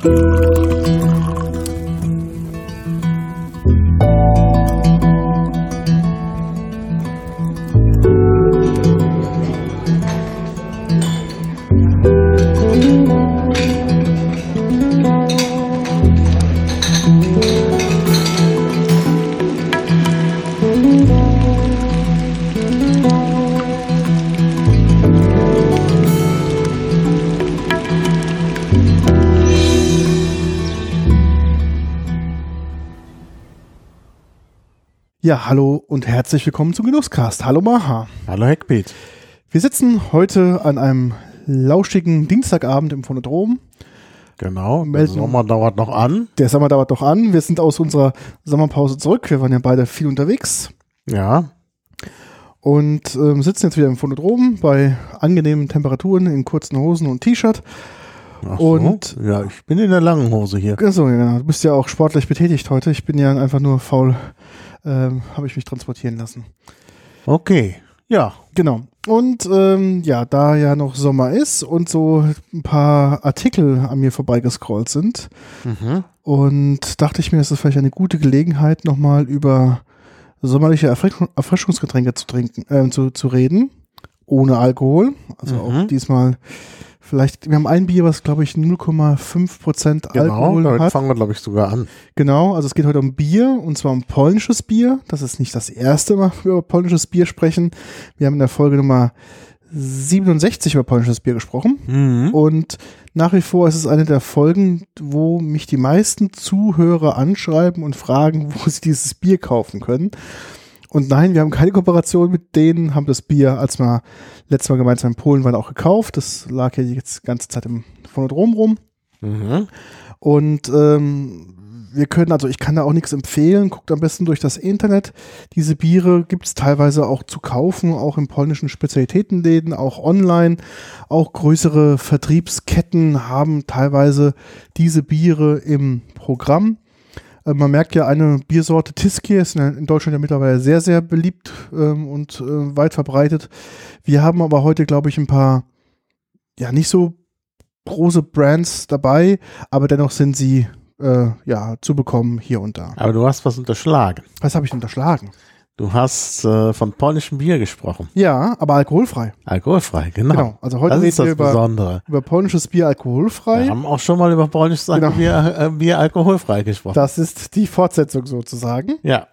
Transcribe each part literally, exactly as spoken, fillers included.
Ja, hallo und herzlich willkommen zum Genusscast. Hallo Maha. Hallo Heckbeat. Wir sitzen heute an einem lauschigen Dienstagabend im Phonodrom. Genau, der Sommer dauert noch an. Der Sommer dauert noch an. Wir sind aus unserer Sommerpause zurück. Wir waren ja beide viel unterwegs. Ja. Und ähm, sitzen jetzt wieder im Phonodrom bei angenehmen Temperaturen in kurzen Hosen und T-Shirt. Ach so. Und ja, ich bin in der langen Hose hier. So, ja, genau. Du bist ja auch sportlich betätigt heute. Ich bin ja einfach nur faul. Ähm, habe ich mich transportieren lassen. Okay, ja. Genau. Und ähm, ja, da ja noch Sommer ist und so ein paar Artikel an mir vorbeigescrollt sind mhm. und dachte ich mir, es ist vielleicht eine gute Gelegenheit, nochmal über sommerliche Erfrisch- Erfrischungsgetränke zu trinken, äh, zu, zu reden, ohne Alkohol. Also mhm. auch diesmal vielleicht, wir haben ein Bier, was glaube ich null Komma fünf Prozent genau, Alkohol damit hat. fangen wir glaube ich sogar an. Genau, also es geht heute um Bier und zwar um polnisches Bier. Das ist nicht das erste Mal, wir über polnisches Bier sprechen. Wir haben in der Folge Nummer siebenundsechzig über polnisches Bier gesprochen Mhm. und nach wie vor ist es eine der Folgen, wo mich die meisten Zuhörer anschreiben und fragen, wo sie dieses Bier kaufen können. Und nein, wir haben keine Kooperation mit denen, haben das Bier, als wir letztes Mal gemeinsam in Polen waren, auch gekauft. Das lag ja jetzt die ganze Zeit im Phonodrom rum. Mhm. Und ähm, wir können, also ich kann da auch nichts empfehlen, guckt am besten durch das Internet. Diese Biere gibt es teilweise auch zu kaufen, auch in polnischen Spezialitätenläden, auch online. Auch größere Vertriebsketten haben teilweise diese Biere im Programm. Man merkt ja, eine Biersorte Tyskie ist in Deutschland ja mittlerweile sehr, sehr beliebt ähm, und äh, weit verbreitet. Wir haben aber heute, glaube ich, ein paar, ja, nicht so große Brands dabei, aber dennoch sind sie äh, ja, zu bekommen hier und da. Aber du hast was unterschlagen. Was habe ich unterschlagen? Du hast äh, von polnischem Bier gesprochen. Ja, aber alkoholfrei. Alkoholfrei, genau. Genau, also heute das reden ist das wir über, Besondere. über polnisches Bier alkoholfrei. Wir haben auch schon mal über polnisches Genau. Bier, äh, Bier alkoholfrei gesprochen. Das ist die Fortsetzung sozusagen. ja.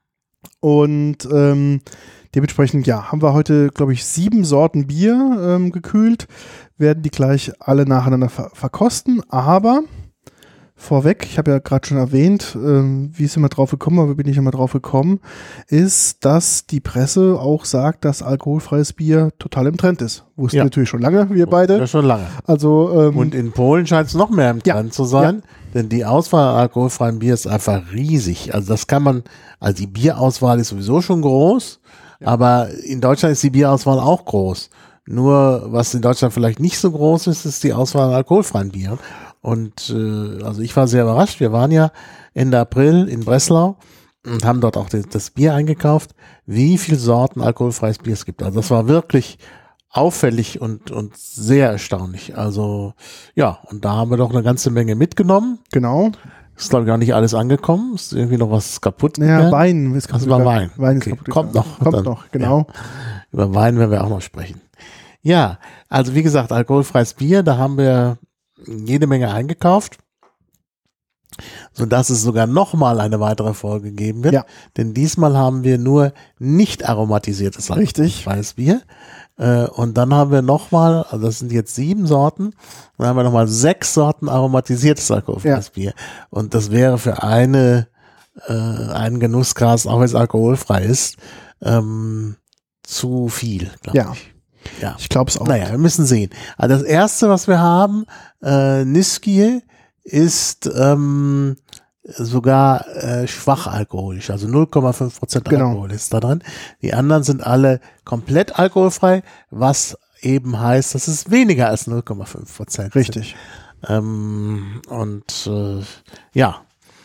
Und ähm, dementsprechend, ja, haben wir heute, glaube ich, sieben Sorten Bier ähm, gekühlt, werden die gleich alle nacheinander ver- verkosten, aber vorweg, ich habe ja gerade schon erwähnt, ähm, wie ist immer drauf gekommen, aber wie bin ich immer drauf gekommen, ist, dass die Presse auch sagt, dass alkoholfreies Bier total im Trend ist. Wussten Ja. wir natürlich schon lange, wir beide. Ja, schon lange. Also, ähm, Und in Polen scheint es noch mehr im Ja. Trend zu sein, denn die Auswahl an alkoholfreiem Bier ist einfach riesig. Also das kann man, also die Bierauswahl ist sowieso schon groß, aber in Deutschland ist die Bierauswahl auch groß. Nur was in Deutschland vielleicht nicht so groß ist, ist die Auswahl an alkoholfreien Bieren. Und äh, also ich war sehr überrascht. Wir waren ja Ende April in Breslau und haben dort auch das, das Bier eingekauft, wie viele Sorten alkoholfreies Bier es gibt. Also das war wirklich auffällig und, und sehr erstaunlich. Also ja, und da haben wir doch eine ganze Menge mitgenommen. genau. Ist glaube ich auch nicht alles angekommen. Ist irgendwie noch was kaputt Naja, gegangen. Wein ist Das kaputt. war gegangen. Wein. Wein ist Okay, kaputt. kommt gegangen. noch. Kommt Dann, noch, genau. Über Wein werden wir auch noch sprechen. Ja, also wie gesagt, alkoholfreies Bier, da haben wir jede Menge eingekauft, sodass es sogar nochmal eine weitere Folge geben wird. Ja. Denn diesmal haben wir nur nicht aromatisiertes Richtig. alkoholfreies Bier. Äh, und dann haben wir nochmal, also das sind jetzt sieben Sorten, dann haben wir nochmal sechs Sorten aromatisiertes alkoholfreies Ja. Bier. Und das wäre für eine, äh, einen Genussglas, auch wenn es alkoholfrei ist, ähm, zu viel, glaube Ja. ich. Ja. Ich glaube es auch. Naja, wir müssen sehen. Also das erste, was wir haben, äh, Niskie, ist ähm, sogar äh, schwach alkoholisch, also null Komma fünf Prozent Genau. Alkohol ist da drin. Die anderen sind alle komplett alkoholfrei, was eben heißt, dass es weniger als null Komma fünf Prozent Richtig. sind. Ähm, und äh, ja,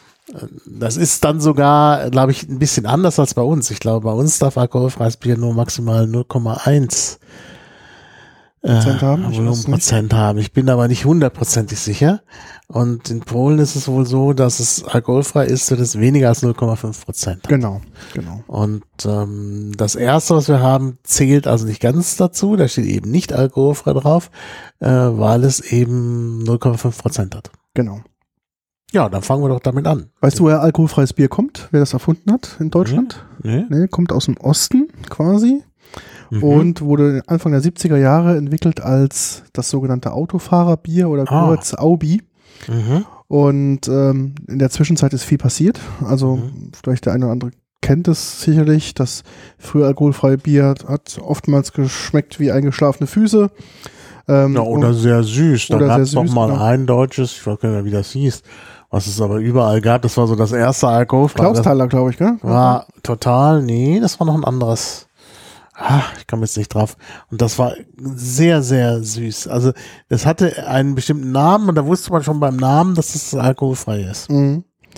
das ist dann sogar, glaube ich, ein bisschen anders als bei uns. Ich glaube, bei uns darf alkoholfreies Bier nur maximal null Komma eins Prozent haben. Ich weiß Volumenprozent haben. Ich bin aber nicht hundertprozentig sicher. Und in Polen ist es wohl so, dass es alkoholfrei ist, wenn es weniger als null Komma fünf Prozent hat. Genau, genau. Und ähm, das erste, was wir haben, zählt also nicht ganz dazu. Da steht eben nicht alkoholfrei drauf, äh, weil es eben null Komma fünf Prozent hat. Genau. Ja, dann fangen wir doch damit an. Weißt du, woher alkoholfreies Bier kommt? Wer das erfunden hat in Deutschland? Nee. Nee, kommt aus dem Osten quasi. Mhm. Und wurde Anfang der siebziger Jahre entwickelt als das sogenannte Autofahrerbier oder kurz Ah. Aubi. Mhm. Und ähm, in der Zwischenzeit ist viel passiert. Also Mhm. vielleicht der eine oder andere kennt es sicherlich. Das frühe alkoholfreie Bier hat oftmals geschmeckt wie eingeschlafene Füße. Ähm, Ja, oder und, sehr süß. Da oder gab es sehr noch süß, mal genau. ein deutsches, ich weiß gar nicht mehr, wie das hieß, was es aber überall gab. Das war so das erste alkoholfreie. Klausthaler, glaube ich, gell? Das war total, nee, das war noch ein anderes. Ah, ich komme jetzt nicht drauf. Und das war sehr, sehr süß. Also das hatte einen bestimmten Namen und da wusste man schon beim Namen, dass es alkoholfrei ist. Mhm.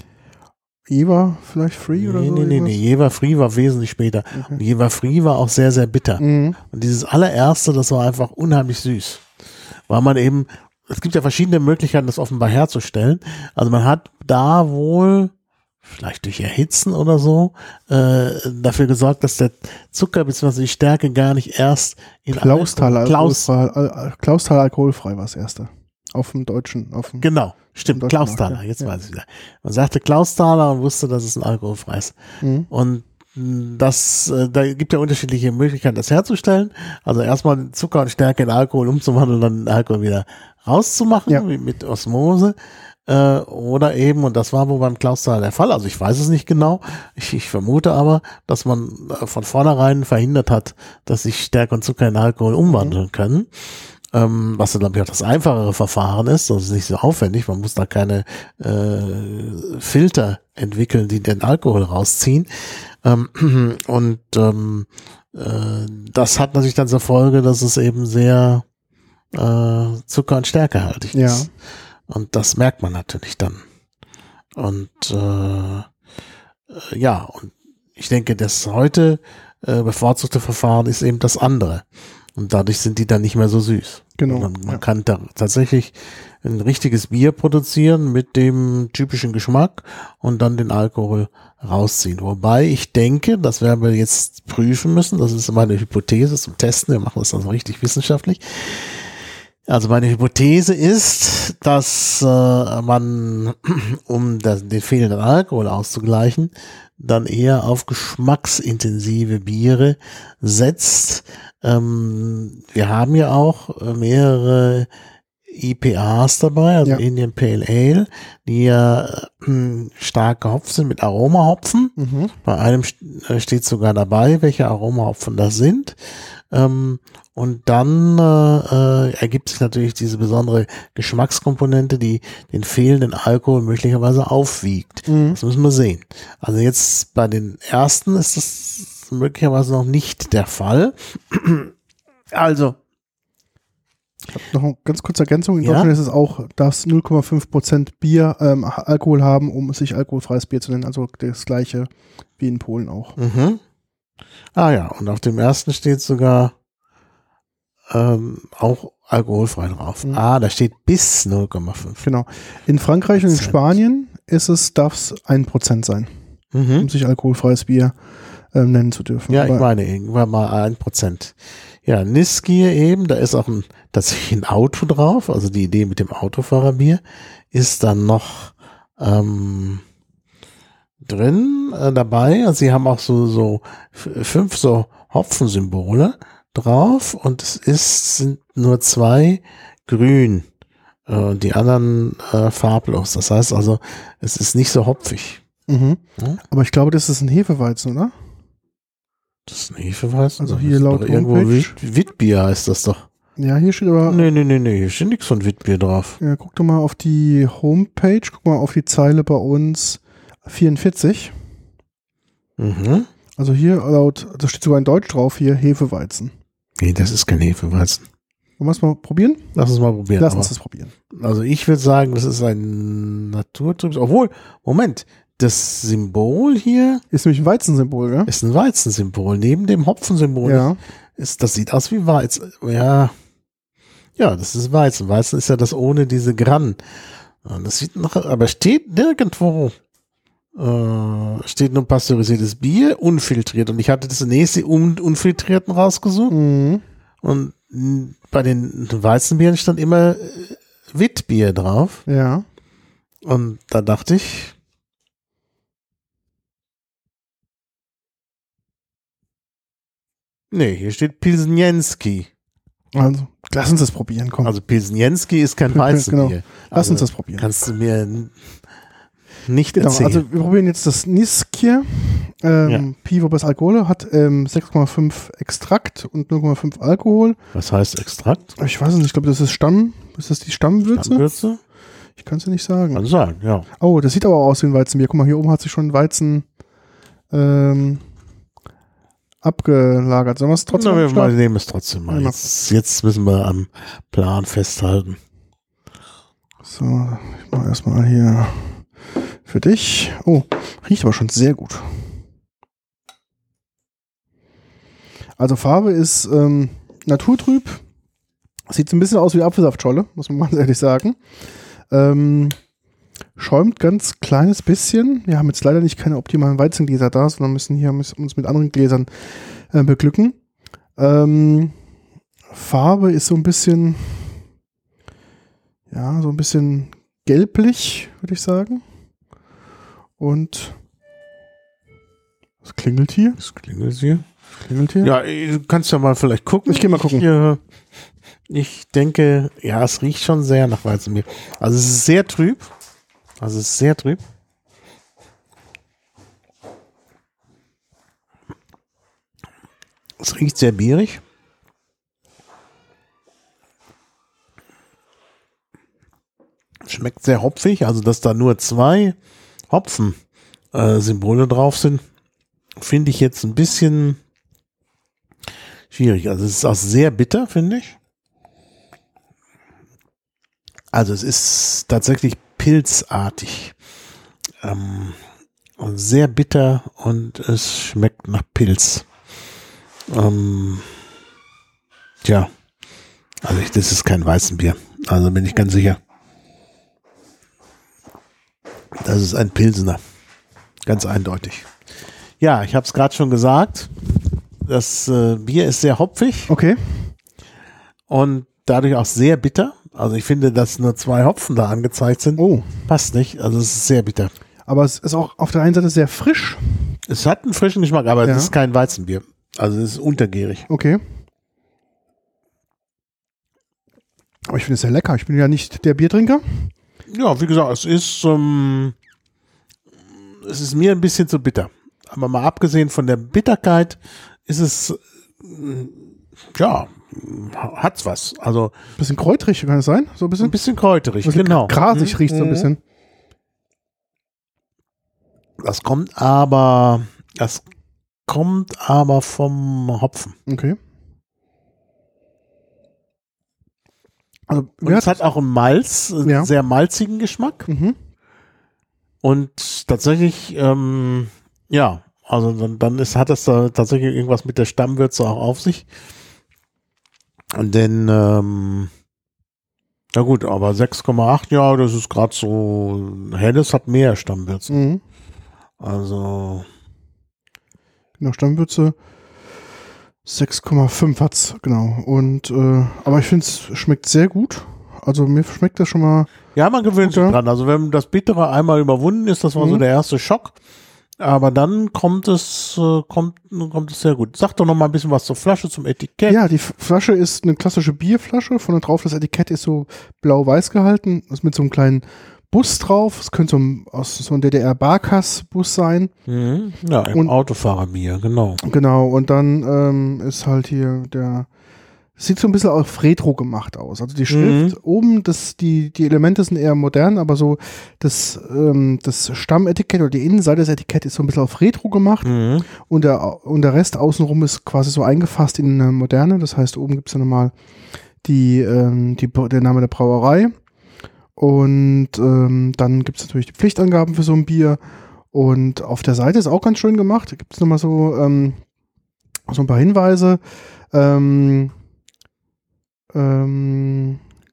Jever vielleicht Free oder Nee, so? nee, nee, irgendwas? nee. Jever Free war wesentlich später. Und Jever Free war auch sehr, sehr bitter. Mhm. Und dieses allererste, das war einfach unheimlich süß. Weil man eben, es gibt ja verschiedene Möglichkeiten, das offenbar herzustellen. Also man hat da wohl, vielleicht durch Erhitzen oder so, äh, dafür gesorgt, dass der Zucker bzw. die Stärke gar nicht erst in Klausthaler Klaus, alkoholfrei, Al- Klausthaler alkoholfrei war das erste. Auf dem Deutschen. Auf dem genau, stimmt, Deutschen Klausthaler, Markt, ja. jetzt Ja. weiß ich wieder. Man sagte Klausthaler und wusste, dass es ein alkoholfreies. Mhm. Und mh, das, äh, da gibt ja unterschiedliche Möglichkeiten, das herzustellen. Also erstmal den Zucker und Stärke in Alkohol umzuwandeln, dann den Alkohol wieder rauszumachen, Ja. wie mit Osmose. Äh, oder eben, und das war wohl beim Klausthaler der Fall, also ich weiß es nicht genau, ich, ich vermute aber, dass man äh, von vornherein verhindert hat, dass sich Stärke und Zucker in Alkohol umwandeln können. Ähm, was dann, glaube ich, auch das einfachere Verfahren ist, das ist nicht so aufwendig, man muss da keine äh, Filter entwickeln, die den Alkohol rausziehen. Ähm, und ähm, äh, das hat natürlich dann zur Folge, dass es eben sehr äh, Zucker- und Stärkehaltig Ja. ist. Und das merkt man natürlich dann. Und äh, äh, ja, und ich denke, das heute äh, bevorzugte Verfahren ist eben das andere. Und dadurch sind die dann nicht mehr so süß. Genau. Man, man Ja. kann da tatsächlich ein richtiges Bier produzieren mit dem typischen Geschmack und dann den Alkohol rausziehen. Wobei ich denke, das werden wir jetzt prüfen müssen, das ist meine Hypothese zum Testen, wir machen das also richtig wissenschaftlich. Also meine Hypothese ist, dass äh, man, um das, den fehlenden Alkohol auszugleichen, dann eher auf geschmacksintensive Biere setzt. Ähm, wir haben ja auch äh, mehrere I P As dabei, also Ja. Indian Pale Ale, die ja äh, stark gehopft sind mit Aromahopfen. Mhm. Bei einem st- äh, steht sogar dabei, welche Aromahopfen das sind. Ähm, und dann äh, äh, ergibt sich natürlich diese besondere Geschmackskomponente, die den fehlenden Alkohol möglicherweise aufwiegt. Mhm. Das müssen wir sehen. Also jetzt bei den ersten ist das möglicherweise noch nicht der Fall. Also, Noch eine ganz kurze Ergänzung. In Ja. Deutschland ist es auch, dass null Komma fünf Prozent Bier ähm, Alkohol haben, um sich alkoholfreies Bier zu nennen. Also das gleiche wie in Polen auch. mhm. Ah ja, und auf dem ersten steht sogar ähm, auch alkoholfrei drauf. Mhm. Ah, da steht bis null Komma fünf. Genau. In Frankreich und in Prozent. Spanien ist es, darf es ein Prozent sein, Mhm. um sich alkoholfreies Bier ähm, nennen zu dürfen. Ja, ich Aber- meine, irgendwann mal ein Prozent. Ja, Niskier eben, da ist auch ein, tatsächlich ein Auto drauf, also die Idee mit dem Autofahrerbier ist dann noch ähm, drin äh, dabei. Also sie haben auch so, so f- fünf so Hopfensymbole drauf und es ist, sind nur zwei grün äh, und die anderen äh, farblos. Das heißt also, es ist nicht so hopfig. Mhm. Ja. Aber ich glaube, das ist ein Hefeweizen, oder? Das ist ein Hefeweizen. Also Das hier ist laut doch irgendwo Homepage. Wit Witbier heißt das doch. Ja, hier steht aber, Nee, nee, nee, nee, hier steht nichts von Witbier drauf. ja, guck doch mal auf die Homepage, guck mal auf die Zeile bei uns vierundvierzig. Mhm. Also hier laut, da steht sogar in Deutsch drauf, hier Hefeweizen. Nee, das ist kein Hefeweizen. Wollen wir es mal probieren? Lass uns mal probieren. Lass aber- uns das probieren. Also ich würde sagen, das ist ein Naturtrübs. Obwohl, Moment, das Symbol hier Ist nämlich ein Weizensymbol, gell? ist ein Weizensymbol. Neben dem Hopfensymbol Ja. ist, das sieht aus wie Weizen. Ja, Ja, das ist Weizen. Weizen ist ja das ohne diese Gran. Das sieht noch, aber steht nirgendwo. Äh, steht nur pasteurisiertes Bier, unfiltriert. Und ich hatte das nächste un unfiltrierten rausgesucht. Mhm. Und bei den Weizenbieren stand immer äh, Witbier drauf. Ja. Und da dachte ich, nee, hier steht Pilsnienski. Also, lass uns das probieren, komm. Also Pilsnienski ist kein Weizenbier. Genau. Lass also, uns das probieren. Kannst du mir n- nicht Genau, erzählen. also wir probieren jetzt das Niskier. Ähm, Ja. Pivo bis Alkohol hat ähm, sechs Komma fünf Extrakt und null Komma fünf Alkohol. Was heißt Extrakt? Ich weiß es nicht, ich glaube, das ist Stamm. Ist das die Stammwürze? Stammwürze? Ich kann es dir nicht sagen. Kann sagen, ja. Oh, das sieht aber aus wie ein Weizenbier. Guck mal, hier oben hat sich schon Weizen ähm, abgelagert. Sollen wir es trotzdem Na, wir starten? mal nehmen es trotzdem mal. Ja, Jetzt, jetzt müssen wir am Plan festhalten. So, ich mache erstmal hier für dich. Oh, riecht aber schon sehr gut. Also Farbe ist ähm, naturtrüb. Sieht so ein bisschen aus wie Apfelsaftscholle, muss man ganz ehrlich sagen. Ähm, schäumt ganz kleines bisschen. Wir haben jetzt leider nicht keine optimalen Weizengläser da, sondern müssen hier uns mit anderen Gläsern äh, beglücken. Ähm, Farbe ist so ein bisschen, ja, so ein bisschen gelblich, würde ich sagen. Und was klingelt hier? Das klingelt hier. Was klingelt hier? Ja, du kannst ja mal vielleicht gucken. Ich geh mal gucken. Ich, äh, ich denke, ja, es riecht schon sehr nach Weizenbier. Also es ist sehr trüb. Also es ist sehr trüb. Es riecht sehr bierig. Schmeckt sehr hopfig, also dass da nur zwei Hopfen-Symbole drauf sind, finde ich jetzt ein bisschen schwierig. Also es ist auch sehr bitter, finde ich. Also es ist tatsächlich pilzartig. Ähm, und sehr bitter und es schmeckt nach Pilz. Ähm, tja, also ich, das ist kein Weizenbier. Also bin ich ganz sicher. Das ist ein Pilsener. Ganz eindeutig. Ja, ich habe es gerade schon gesagt. Das äh, Bier ist sehr hopfig Okay. und dadurch auch sehr bitter. Also ich finde, dass nur zwei Hopfen da angezeigt sind. Oh, Passt nicht. Also es ist sehr bitter. aber es ist auch auf der einen Seite sehr frisch. Es hat einen frischen Geschmack, aber Ja. es ist kein Weizenbier. Also es ist untergärig. Okay. Aber ich finde es sehr lecker. Ich bin ja nicht der Biertrinker. Ja, wie gesagt, es ist, ähm, es ist mir ein bisschen zu bitter. Aber mal abgesehen von der Bitterkeit ist es, äh, ja, hat's was. Also Bisschen kräuterig, kann es sein? So ein bisschen? ein bisschen kräuterig, bisschen genau. grasig Mhm. riecht so ein bisschen. Das kommt aber, das kommt aber vom Hopfen. Okay. Also, Und mir es hat auch einen Malz, einen Ja. sehr malzigen Geschmack. Mhm. Und tatsächlich, ähm, ja, also dann, dann ist, hat das da tatsächlich irgendwas mit der Stammwürze auch auf sich. Und dann, ähm, na gut, aber sechs Komma acht, ja, das ist gerade so, helles hat mehr Stammwürze. Mhm. Also, Genau, Stammwürze sechs Komma fünf hat's, genau. Und, äh, aber ich finde, es schmeckt sehr gut. Also mir schmeckt das schon mal. ja, man gewöhnt sich Okay. dran. Also wenn das Bittere einmal überwunden ist, das war so Mhm. der erste Schock. Aber dann kommt es, äh, kommt, kommt es sehr gut. Sag doch noch mal ein bisschen was zur Flasche, zum Etikett. Ja, die F- Flasche ist eine klassische Bierflasche. Vorne drauf das Etikett ist so blau-weiß gehalten. Ist mit so einem kleinen Bus drauf. Es könnte so ein, aus so ein D D R-Barkas-Bus sein. Mhm. Ja, im Und- Autofahrerbier, genau. Genau, und dann ähm, ist halt hier der. Sieht so ein bisschen auf Retro gemacht aus. Also die Schrift oben, das, die, die Elemente sind eher modern, aber so das, ähm, das Stammetikett oder die Innenseite des Etiketts ist so ein bisschen auf Retro gemacht Mhm. und der, und der Rest außenrum ist quasi so eingefasst in eine moderne. Das heißt, oben gibt es dann nochmal die, ähm, die, der Name der Brauerei und ähm, dann gibt es natürlich die Pflichtangaben für so ein Bier und auf der Seite ist auch ganz schön gemacht. Da gibt es nochmal so, ähm, so ein paar Hinweise. Ähm, Ähm,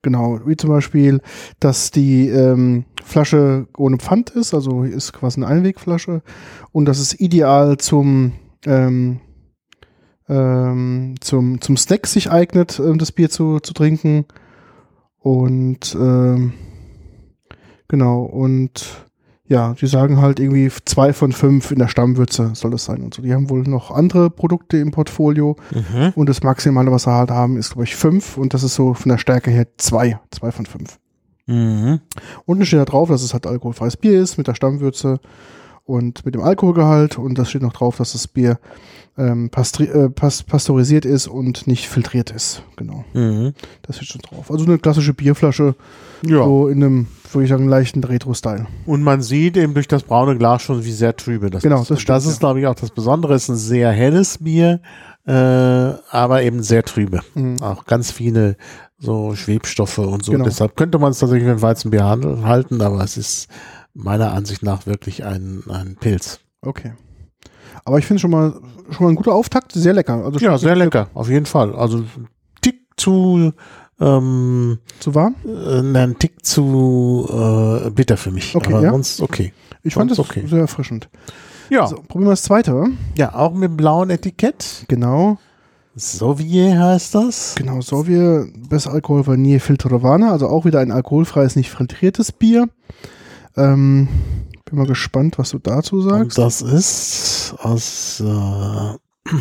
Genau, wie zum Beispiel, dass die ähm, Flasche ohne Pfand ist, also ist quasi eine Einwegflasche und das ist ideal zum ähm, ähm, zum, zum Snack sich eignet, ähm, das Bier zu, zu trinken. Und ähm, genau, und ja, die sagen halt irgendwie zwei von fünf in der Stammwürze soll es sein und so. Die haben wohl noch andere Produkte im Portfolio Mhm. und das Maximale, was sie halt haben, ist, glaube ich, fünf und das ist so von der Stärke her zwei, zwei von fünf. Mhm. Unten steht da drauf, dass es halt alkoholfreies Bier ist mit der Stammwürze und mit dem Alkoholgehalt und das steht noch drauf, dass das Bier ähm, pastri- äh, pas- pasteurisiert ist und nicht filtriert ist. Genau, Mhm. das steht schon drauf. Also eine klassische Bierflasche, Ja. so in einem, würde ich sagen, leichten Retro-Style. Und man sieht eben durch das braune Glas schon, wie sehr trübe das Genau, ist. das Und stimmt, das ist, ja. glaube ich, auch das Besondere. Es ist ein sehr helles Bier, äh, aber eben sehr trübe. Mhm. Auch ganz viele so Schwebstoffe und so. Genau. Deshalb könnte man es tatsächlich mit Weizenbier handel- halten, aber es ist meiner Ansicht nach wirklich ein, ein Pilz. Okay. Aber ich finde schon mal schon mal ein guter Auftakt, sehr lecker. Also Ja, sehr lecker, auf jeden Fall. Also ein Tick zu ähm, zu warm? äh, ein Tick zu äh, bitter für mich. Okay, aber ja. sonst okay. Ich fand das Sonst okay. sehr erfrischend. Ja, So, probieren wir das zweite. ja, auch mit dem blauen Etikett. Genau. Soviet heißt das. Genau, Soviet, Best Alkohol Vanille Filtrovana, also auch wieder ein alkoholfreies, nicht filtriertes Bier. Ähm, bin mal gespannt, was du dazu Und sagst. das ist aus äh,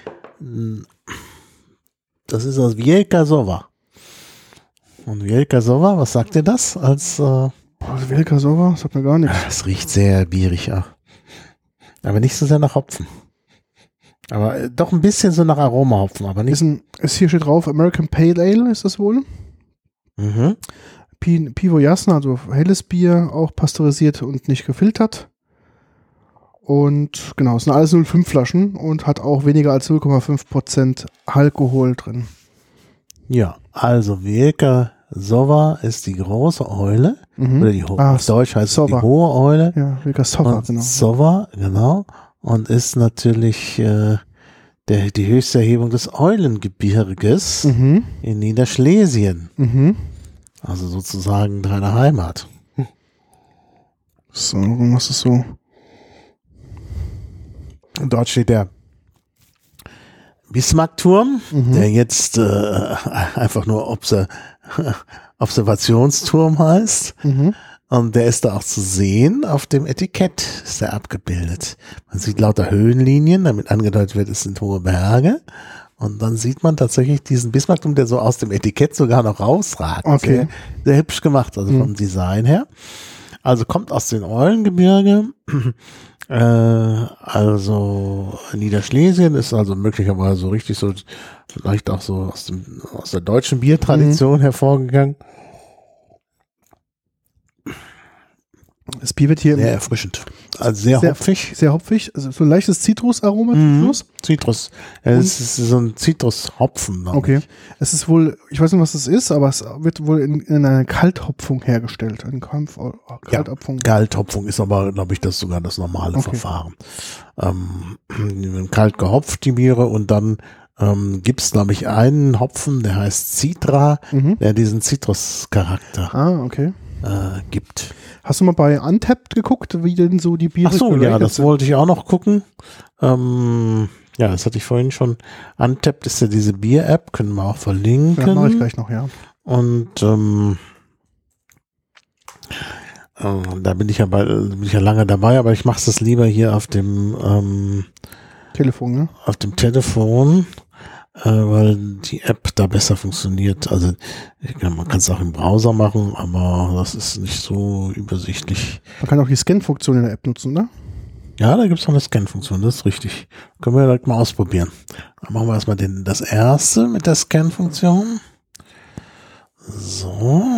das ist aus Wielka Sowa. Und Wielka Sowa, was sagt dir das? Als äh, Boah, Wielka Sowa, sagt mir gar nichts. es riecht sehr bierig auch. Aber nicht so sehr nach Hopfen. Aber äh, doch ein bisschen so nach Aromahopfen, aber nicht. Ist, ein, ist hier steht drauf, American Pale Ale ist das wohl. Mhm. Pi- Pivo Jasna, also helles Bier, auch pasteurisiert und nicht gefiltert. Und genau, es sind alles null Komma fünf Flaschen und hat auch weniger als null Komma fünf Prozent Alkohol drin. Ja, also Wielka Sowa ist die große Eule. Mhm. Oder die Ho Ah, auf Deutsch heißt es Sowa. die hohe Eule. Ja, Wielka Sowa, Und genau. Sowa, genau. Und ist natürlich äh, der, die höchste Erhebung des Eulengebirges Mhm. in Niederschlesien. Mhm. Also sozusagen deine Heimat. So, warum machst du es so? Und dort steht der Bismarckturm, Mhm. der jetzt äh, einfach nur Obser Observationsturm heißt. Mhm. Und der ist da auch zu sehen. Auf dem Etikett ist er abgebildet. Man sieht lauter Höhenlinien, damit angedeutet wird, es sind hohe Berge. Und dann sieht man tatsächlich diesen Bismarckturm, der so aus dem Etikett sogar noch rausragt. Okay. Sehr, sehr hübsch gemacht, also Mhm. vom Design her. Also kommt aus den Eulengebirge. äh, also Niederschlesien ist also möglicherweise so richtig so, vielleicht auch so aus, dem, aus der deutschen Biertradition hervorgegangen. Das Bier wird hier Sehr erfrischend. Also sehr, Sehr- hopfig. sehr hopfig, also so ein leichtes Zitrusaroma zum Mhm. Schluss. Zitrus. Ja, es ist so ein Zitrushopfen. glaub Okay. ich. Es ist wohl, ich weiß nicht, was das ist, aber es wird wohl in, in einer Kalthopfung hergestellt. Eine Kampf Kalthopfung. Kalthopfung ist aber, glaube ich, das sogar das normale Okay. Verfahren. Ähm, die werden kalt gehopft, die Biere, und dann ähm, gibt es, glaube ich, einen Hopfen, der heißt Citra, Mhm. der diesen Zitruscharakter Ah, okay. äh, gibt. Hast du mal bei Untapped geguckt, wie denn so die Biere Ach so, ja, geregelt das sind? wollte ich auch noch gucken. Ähm, ja, das hatte ich vorhin schon. Untapped ist ja diese Bier-App, können wir auch verlinken. Ja, mache ich gleich noch, ja. Und ähm, äh, da bin ich ja bei, bin ich ja lange dabei, aber ich mache das lieber hier auf dem ähm, Telefon, ne? auf dem Telefon, äh, weil die App da besser funktioniert. Also ich, ja, man kann es auch im Browser machen, aber das ist nicht so übersichtlich. Man kann auch die Scan-Funktion in der App nutzen, ne? Ja, da gibt es noch eine Scan-Funktion, das ist richtig. Können wir direkt mal ausprobieren. Dann machen wir erstmal den, das erste mit der Scan-Funktion. So.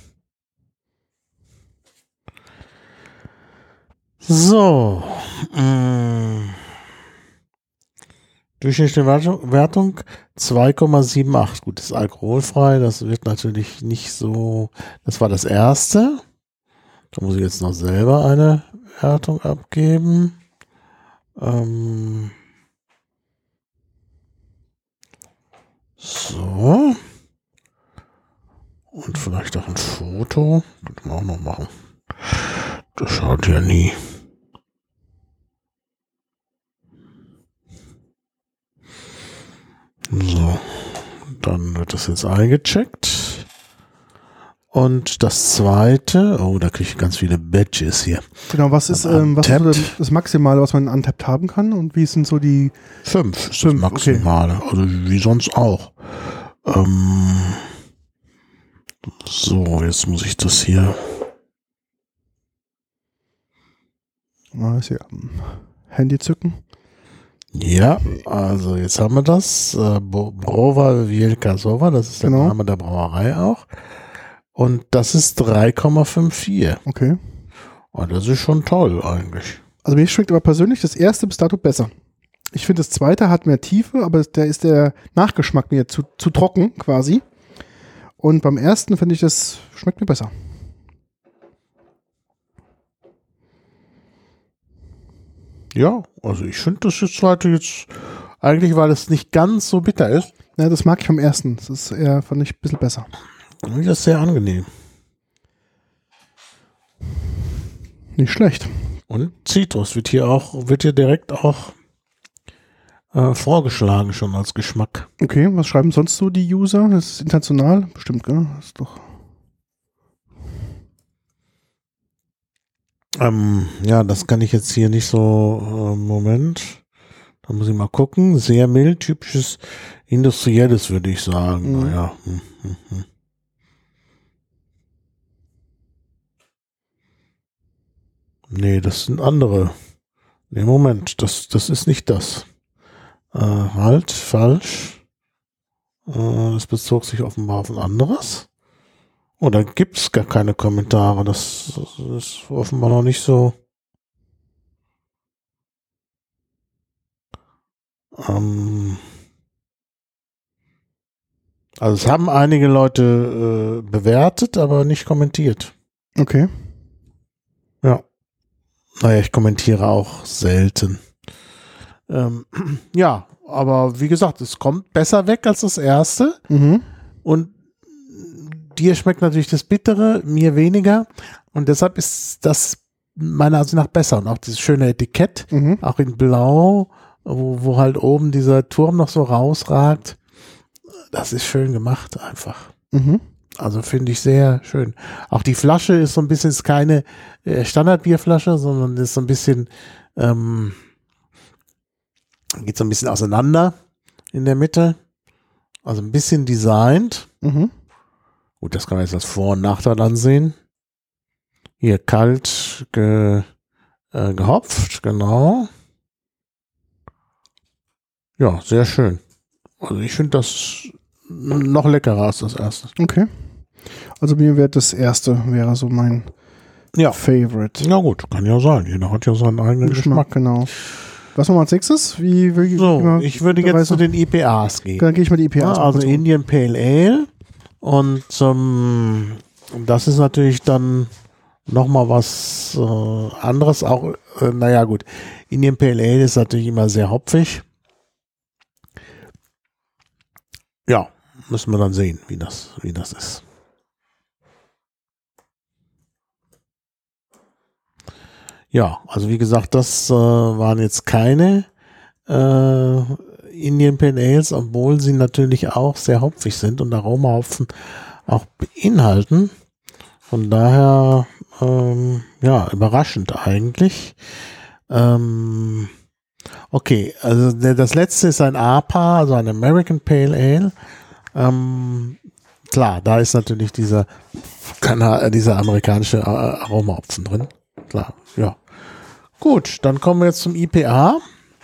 So. Mm. Durchschnittliche Wertung, Wertung zwei Komma achtundsiebzig. Gut, das ist alkoholfrei, das wird natürlich nicht so. Das war das erste. Da muss ich jetzt noch selber eine Wertung abgeben. Ähm. So. Und vielleicht auch ein Foto. Könnte man auch noch machen. Das schaut ja nie. So. Dann wird das jetzt eingecheckt. Und das zweite, oh, da kriege ich ganz viele Badges hier. Genau, was ist, ähm, was ist so das Maximale, was man untappt haben kann? Und wie sind so die... Fünf ist Fünf, das Maximale. Okay. Also wie sonst auch. Ähm, so, jetzt muss ich das hier... Mal hier Handy zücken. Ja, also jetzt haben wir das. Äh, Brova Wielka Sova, das ist der genau. Name der Brauerei auch. Und das ist drei Komma vierundfünfzig. Okay. Und das ist schon toll eigentlich. Also mir schmeckt aber persönlich das erste bis dato besser. Ich finde, das zweite hat mehr Tiefe, aber da ist der Nachgeschmack mir zu, zu trocken quasi. Und beim ersten finde ich, das schmeckt mir besser. Ja, also ich finde das jetzt zweite jetzt eigentlich, weil es nicht ganz so bitter ist. Ja, das mag ich vom ersten. Das ist eher, fand ich, ein bisschen besser. Das ist sehr angenehm. Nicht schlecht. Und Zitrus wird hier auch, wird hier direkt auch äh, vorgeschlagen schon als Geschmack. Okay, was schreiben sonst so die User? Das ist international? Bestimmt, gell? Das ist doch... Ähm, ja, das kann ich jetzt hier nicht so, äh, Moment. Da muss ich mal gucken. Sehr mild, typisches Industrielles, würde ich sagen. Mhm. Naja. Hm, hm, hm. Nee, das sind andere. Nee, Moment, das, das ist nicht das. Äh, halt, falsch. Äh, das bezog sich offenbar auf ein anderes. Oh, da gibt's gar keine Kommentare. Das, das ist offenbar noch nicht so. Ähm also es haben einige Leute äh, bewertet, aber nicht kommentiert. Okay. Ja. Naja, ich kommentiere auch selten. Ähm, ja, aber wie gesagt, es kommt besser weg als das erste. Mhm. Und dir schmeckt natürlich das Bittere, mir weniger. Und deshalb ist das meiner Ansicht nach besser. Und auch dieses schöne Etikett, mhm. auch in Blau, wo, wo halt oben dieser Turm noch so rausragt. Das ist schön gemacht einfach. Mhm. Also finde ich sehr schön. Auch die Flasche ist so ein bisschen, ist keine äh, Standardbierflasche, sondern ist so ein bisschen, ähm, geht so ein bisschen auseinander in der Mitte. Also ein bisschen designt. Mhm. Gut, das kann man jetzt als Vor- und Nachteil ansehen. Hier kalt ge, äh, gehopft, genau. Ja, sehr schön. Also ich finde das noch leckerer als das erste. Okay. Also mir wäre das erste, wäre so mein ja. Favorite. Ja gut, kann ja sein. Jeder hat ja seinen eigenen Geschmack. Geschmack. Genau. Was machen wir als nächstes? Wie, wie, so, wie ich würde jetzt Weise? zu den I P As gehen. Dann gehe ich mal die I P As. Ja, also Indian Pale Ale. Und ähm, das ist natürlich dann nochmal was äh, anderes. Auch, äh, naja gut, Indian Pale Ale ist natürlich immer sehr hopfig. Ja, müssen wir dann sehen, wie das, wie das ist. Ja, also wie gesagt, das äh, waren jetzt keine äh, Indian Pale Ales, obwohl sie natürlich auch sehr hopfig sind und Aromahopfen auch beinhalten. Von daher, ähm, ja, überraschend eigentlich. Ähm, okay, also der, das letzte ist ein A P A, also ein American Pale Ale. Ähm, klar, da ist natürlich dieser, Kana- dieser amerikanische Aromahopfen drin. Klar, ja. Gut, dann kommen wir jetzt zum I P A.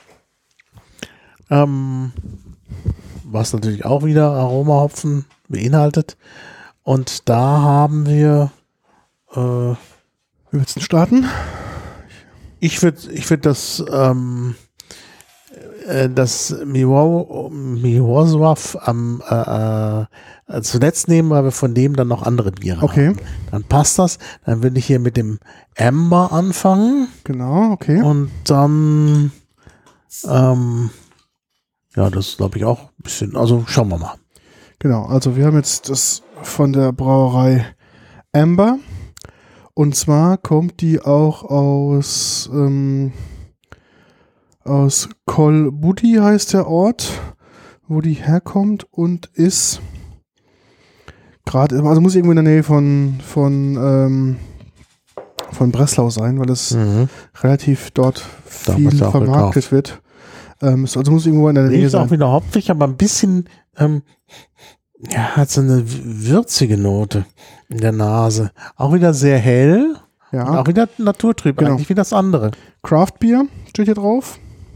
Ähm, was natürlich auch wieder Aromahopfen beinhaltet. Und da haben wir äh, wie willst du starten? Ich würde ich würd das ähm, äh, das Miłosław am äh, äh, zuletzt nehmen, weil wir von dem dann noch andere Biere okay. haben. Dann passt das. Dann würde ich hier mit dem Amber anfangen. Genau, okay. Und dann ähm, ja, das glaube ich auch ein bisschen, also schauen wir mal. Genau, also wir haben jetzt das von der Brauerei Amber. Und zwar kommt die auch aus, ähm, aus Kolbudi heißt der Ort, wo die herkommt und ist gerade, also muss irgendwo in der Nähe von, von, ähm, von Breslau sein, weil es Mhm. relativ dort Da viel wird ja auch vermarktet gekauft. wird. Ähm, es- also muss irgendwo in der Nähe Riecht auch sein. wieder hopfig, aber ein bisschen, ähm, ja, hat so eine würzige Note in der Nase. Auch wieder sehr hell. Und Ja, auch wieder naturtrüb, Genau. eigentlich wie das andere. Craft Beer steht hier drauf.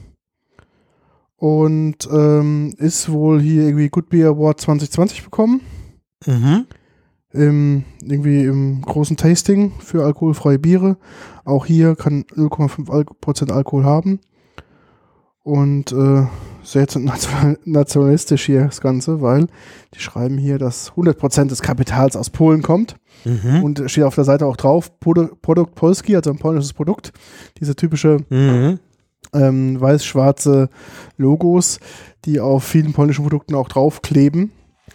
Und ähm, ist wohl hier irgendwie Good Beer Award zwanzig zwanzig bekommen. Mhm. Im, irgendwie im großen Tasting für alkoholfreie Biere. Auch hier kann null Komma fünf Al- Prozent Alkohol haben. Und äh, sehr jetzt nation- nationalistisch hier das Ganze, weil die schreiben hier, dass hundert Prozent des Kapitals aus Polen kommt. Mhm. Und steht auf der Seite auch drauf, Produ Produkt Polski, also ein polnisches Produkt. Diese typische Mhm. ähm, weiß-schwarze Logos, die auf vielen polnischen Produkten auch draufkleben.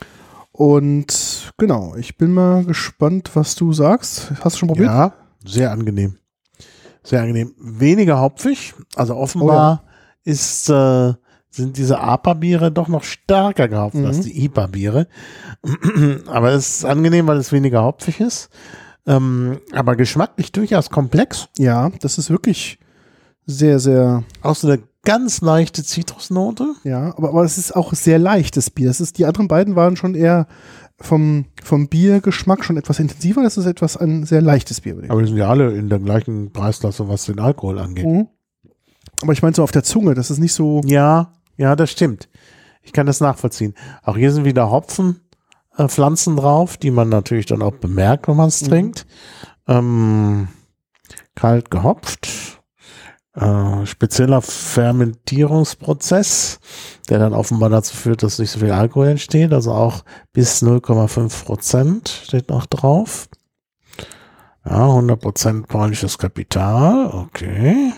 Und genau, ich bin mal gespannt, was du sagst. Hast du schon probiert? Ja, sehr angenehm. Sehr angenehm. Weniger hopfig, also offenbar ist, äh, sind diese A P A-Biere doch noch stärker gehopft Mhm. als die I P A-Biere. Aber es ist angenehm, weil es weniger hopfig ist. Ähm, aber geschmacklich durchaus komplex. Ja, das ist wirklich sehr, sehr, Auch so eine ganz leichte Zitrusnote. ja, aber, aber es ist auch sehr leichtes Bier. Das ist, die anderen beiden waren schon eher vom, vom Biergeschmack schon etwas intensiver. Das ist etwas ein sehr leichtes Bier. würde ich Aber die sind ja alle in der gleichen Preisklasse, was den Alkohol angeht. sagen. Mhm. Aber ich meine so auf der Zunge, das ist nicht so, Ja, ja, das stimmt. Ich kann das nachvollziehen. Auch hier sind wieder Hopfen, äh, Pflanzen drauf, die man natürlich dann auch bemerkt, wenn man es Mhm. trinkt. Ähm, kalt gehopft. Äh, spezieller Fermentierungsprozess, der dann offenbar dazu führt, dass nicht so viel Alkohol entsteht. Also auch bis null Komma fünf Prozent steht noch drauf. Ja, hundert Prozent polnisches Kapital. Okay.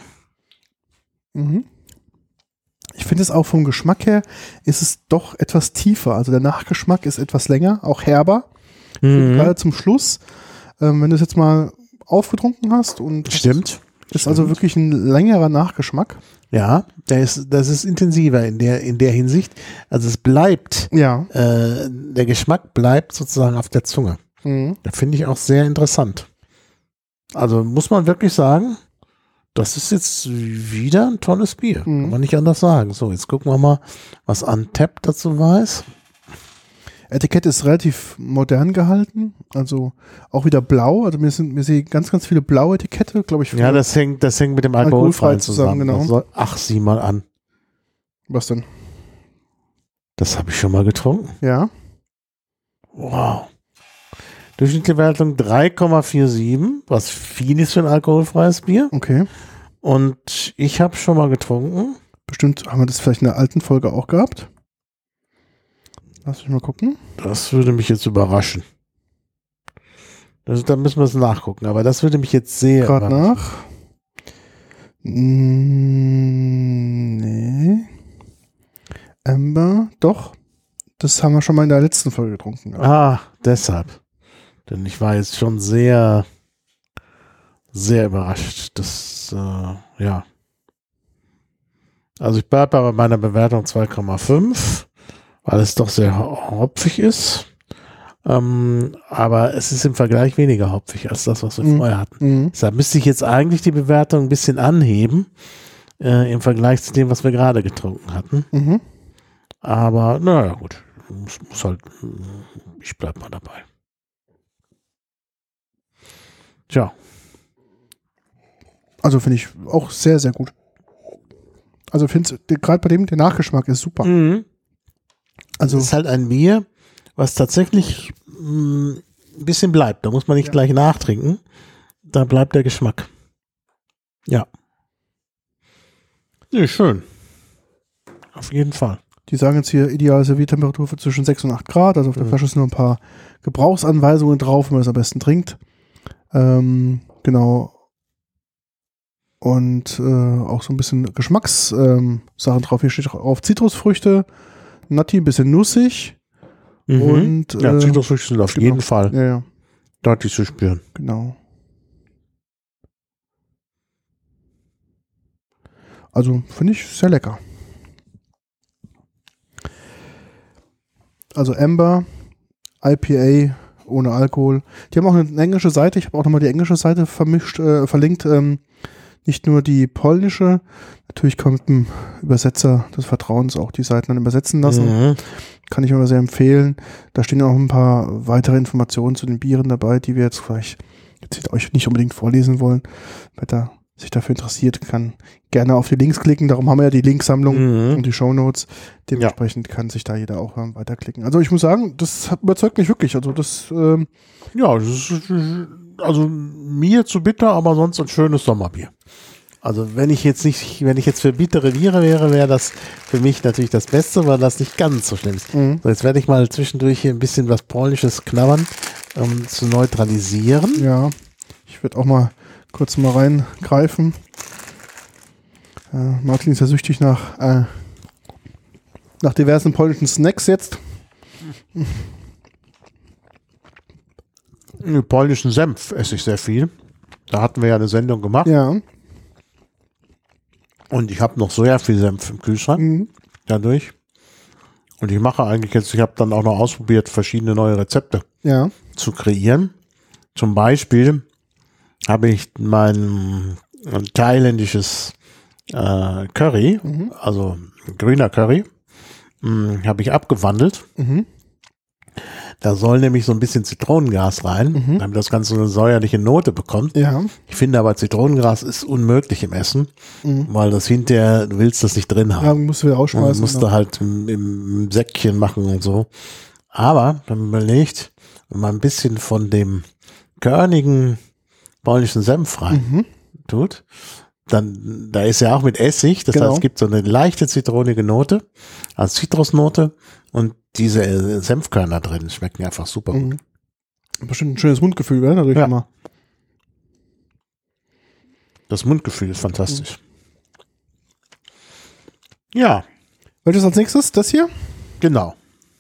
mhm. Ich finde es auch vom Geschmack her, ist es doch etwas tiefer. Also der Nachgeschmack ist etwas länger, auch herber. Mhm. Gerade zum Schluss, ähm, wenn du es jetzt mal aufgetrunken hast und Stimmt. ist also wirklich ein längerer Nachgeschmack. Ja, der ist, das ist intensiver in der, in der Hinsicht. Also es bleibt, Ja. äh, der Geschmack bleibt sozusagen auf der Zunge. Mhm. Da finde ich auch sehr interessant. Also muss man wirklich sagen, das ist jetzt wieder ein tolles Bier. Mhm. Kann man nicht anders sagen. So, jetzt gucken wir mal, was Untapped dazu weiß. Etikett ist relativ modern gehalten, also auch wieder blau. Also mir sind mir sehen ganz, ganz viele blaue Etikette, glaube ich. für- Ja, das hängt, das hängt mit dem Alkoholfrei Alkoholfreien zusammen, zusammen. genau. Das soll, ach, sieh mal an. Was denn? Das habe ich schon mal getrunken. Ja. Wow. Durchschnittliche Wertung drei Komma siebenundvierzig, was viel ist für ein alkoholfreies Bier. Okay. Und ich habe schon mal getrunken. Bestimmt haben wir das vielleicht in der alten Folge auch gehabt. Lass mich mal gucken. Das würde mich jetzt überraschen. Das, da müssen wir es nachgucken. Aber das würde mich jetzt sehr Gerade überraschen. nach. Mm, nee. Amber, doch. Das haben wir schon mal in der letzten Folge getrunken. Ah, deshalb. Denn ich war jetzt schon sehr, sehr überrascht. Das, äh, ja. Also ich bleibe bei meiner Bewertung zwei Komma fünf, weil es doch sehr ho- hopfig ist. Ähm, aber es ist im Vergleich weniger hopfig als das, was wir Mhm. vorher hatten. Mhm. Deshalb müsste ich jetzt eigentlich die Bewertung ein bisschen anheben äh, im Vergleich zu dem, was wir gerade getrunken hatten. Mhm. Aber naja, gut. Muss, muss halt, ich bleib mal dabei. Tja. Also finde ich auch sehr, sehr gut. Also finde es, gerade bei dem, der Nachgeschmack ist super. Mhm. Also Es ist halt ein Bier, was tatsächlich mh, ein bisschen bleibt. Da muss man nicht Ja. gleich nachtrinken. Da bleibt der Geschmack. Ja. Ja, schön. Auf jeden Fall. die sagen jetzt hier ideale Serviertemperatur für zwischen sechs und acht Grad. Also auf der Mhm. Flasche sind nur ein paar Gebrauchsanweisungen drauf, wie man das am besten trinkt. Ähm, genau. Und äh, auch so ein bisschen Geschmackssachen ähm, Sachen drauf. Hier steht drauf Zitrusfrüchte, Nutty, ein bisschen nussig Mhm. Und, ja, äh, Zitrusfrüchte sind auf genau. jeden Fall Ja, ja, deutlich zu spüren. genau. Also finde ich sehr lecker. Also Amber, I P A ohne Alkohol. Die haben auch eine englische Seite. Ich habe auch nochmal die englische Seite vermischt, äh, verlinkt. Ähm, nicht nur die polnische. Natürlich kann man mit dem Übersetzer des Vertrauens auch die Seiten dann übersetzen lassen. Mhm. Kann ich immer sehr empfehlen. Da stehen auch ein paar weitere Informationen zu den Bieren dabei, die wir jetzt vielleicht jetzt euch nicht unbedingt vorlesen wollen. Wer da sich dafür interessiert, kann gerne auf die Links klicken. Darum haben wir ja die Linksammlung Mhm. und die Shownotes. Dementsprechend ja. kann sich da jeder auch ähm, weiterklicken. Also ich muss sagen, das hat überzeugt mich wirklich. Also das ähm ja, das ist, also mir zu bitter, aber sonst ein schönes Sommerbier. Also wenn ich jetzt nicht, wenn ich jetzt für bittere Biere wäre, wäre das für mich natürlich das Beste, weil das nicht ganz so schlimm ist. Mhm. So, jetzt werde ich mal zwischendurch hier ein bisschen was Polnisches knabbern, um zu neutralisieren. Ja, ich werde auch mal kurz mal reingreifen. Äh, Martin ist ja süchtig nach, äh, nach diversen polnischen Snacks jetzt. Den polnischen Senf esse ich sehr viel. Da hatten wir ja eine Sendung gemacht. Ja. Und ich habe noch sehr viel Senf im Kühlschrank. Mhm. Dadurch. Und ich mache eigentlich jetzt, ich habe dann auch noch ausprobiert, verschiedene neue Rezepte Ja. zu kreieren. Zum Beispiel habe ich mein thailändisches äh, Curry, Mhm. also grüner Curry, mh, habe ich abgewandelt. Mhm. Da soll nämlich so ein bisschen Zitronengas rein, Mhm. damit das Ganze eine säuerliche Note bekommt. Ja. Ich finde aber, Zitronengras ist unmöglich im Essen, Mhm. weil das hinterher, du willst das nicht drin haben. Ja, musst du wieder Und rausschmeißen. musst genau. du halt im, im Säckchen machen und so. Aber, wenn man überlegt, wenn man ein bisschen von dem körnigen polnischen Senf rein Mhm. tut, dann, da ist ja auch mit Essig, das Genau. heißt, es gibt so eine leichte zitronige Note, als Zitrusnote und diese äh, Senfkörner drin schmecken einfach super gut. Mhm. Bestimmt ein schönes Mundgefühl, wäre dadurch Ja. immer. Das Mundgefühl ist fantastisch. Ja, Welches als nächstes? Das hier? genau.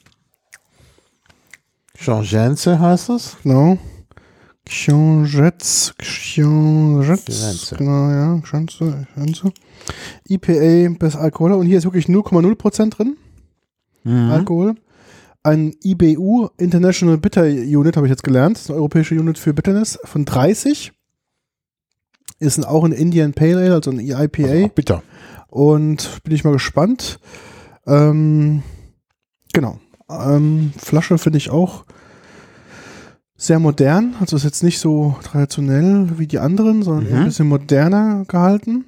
Changense heißt das. Genau. Książec, Książec, Książce. genau, ja, Książce, Książce. I P A bis Alkohol und hier ist wirklich null Komma null Prozent drin, Mhm. Alkohol. Ein I B U, International Bitter Unit, habe ich jetzt gelernt, das ist eine europäische Unit für Bitterness von dreißig. Ist ein, auch ein Indian Pale Ale, also ein I P A. Also auch bitter. Und bin ich mal gespannt. Ähm, genau. Ähm, Flasche finde ich auch sehr modern. Also ist jetzt nicht so traditionell wie die anderen, sondern eher ein Mhm. bisschen moderner gehalten.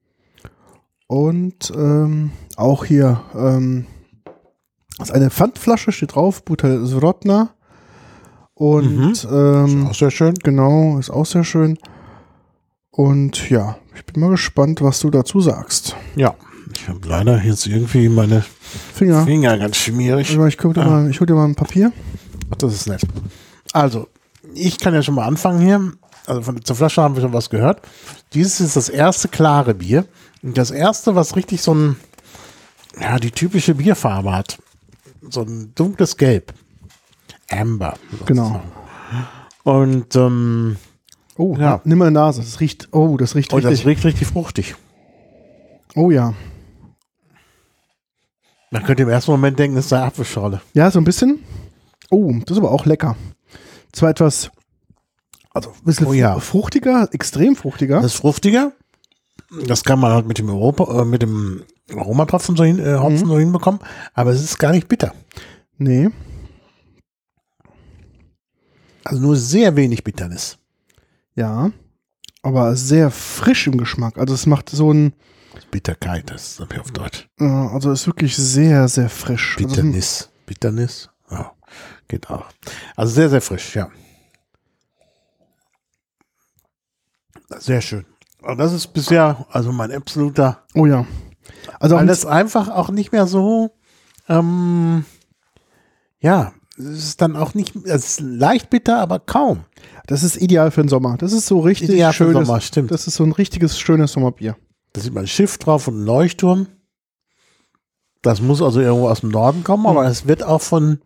Und ähm, auch hier ähm, ist eine Pfandflasche, steht drauf, Butel Zwrotna. Und Mhm. ähm, Auch sehr schön. genau, ist auch sehr schön. Und ja, ich bin mal gespannt, was du dazu sagst. Ja, ich habe leider jetzt irgendwie meine Finger. Finger ganz schmierig. Warte mal, Ich, guck dir Ah. mal, ich hol dir mal ein Papier. Ach, das ist nett. Also, ich kann ja schon mal anfangen hier. Also von zur Flasche haben wir schon was gehört. Dieses ist das erste klare Bier. Und das erste, was richtig so ein, ja, die typische Bierfarbe hat. So ein dunkles Gelb. Amber. Genau. Und ähm, Oh, Ja. nimm mal eine Nase. Das riecht, oh, das riecht oh, das richtig. riecht richtig fruchtig. Oh ja. Man könnte im ersten Moment denken, es sei Apfelschorle. Ja, so ein bisschen. Oh, das ist aber auch lecker. Zwar etwas, also ein bisschen Oh ja. fruchtiger, extrem fruchtiger. Das ist fruchtiger. Das kann man halt mit dem Europa, äh, mit dem Aromatropfen so hin, äh, Hopfen Mhm. so hinbekommen. Aber es ist gar nicht bitter. Nee. Also nur sehr wenig Bitternis. Ja. Aber sehr frisch im Geschmack. Also es macht so ein, Bitterkeit, das ist auf Deutsch. äh, also ist wirklich sehr, sehr frisch. Also es ist ein- Bitternis. Bitternis? Ja, geht auch. Also sehr, sehr frisch, ja. Sehr schön. Und das ist bisher, also mein absoluter, Oh ja. Also auch weil das einfach auch nicht mehr so, ähm, ja, es ist dann auch nicht, es ist leicht bitter, aber kaum. das ist ideal für den Sommer. Das ist so richtig Ideal für den schönes. Sommer, stimmt. Das ist so ein richtiges, schönes Sommerbier. Da sieht man ein Schiff drauf und einen Leuchtturm. Das muss also irgendwo aus dem Norden kommen, aber es wird auch von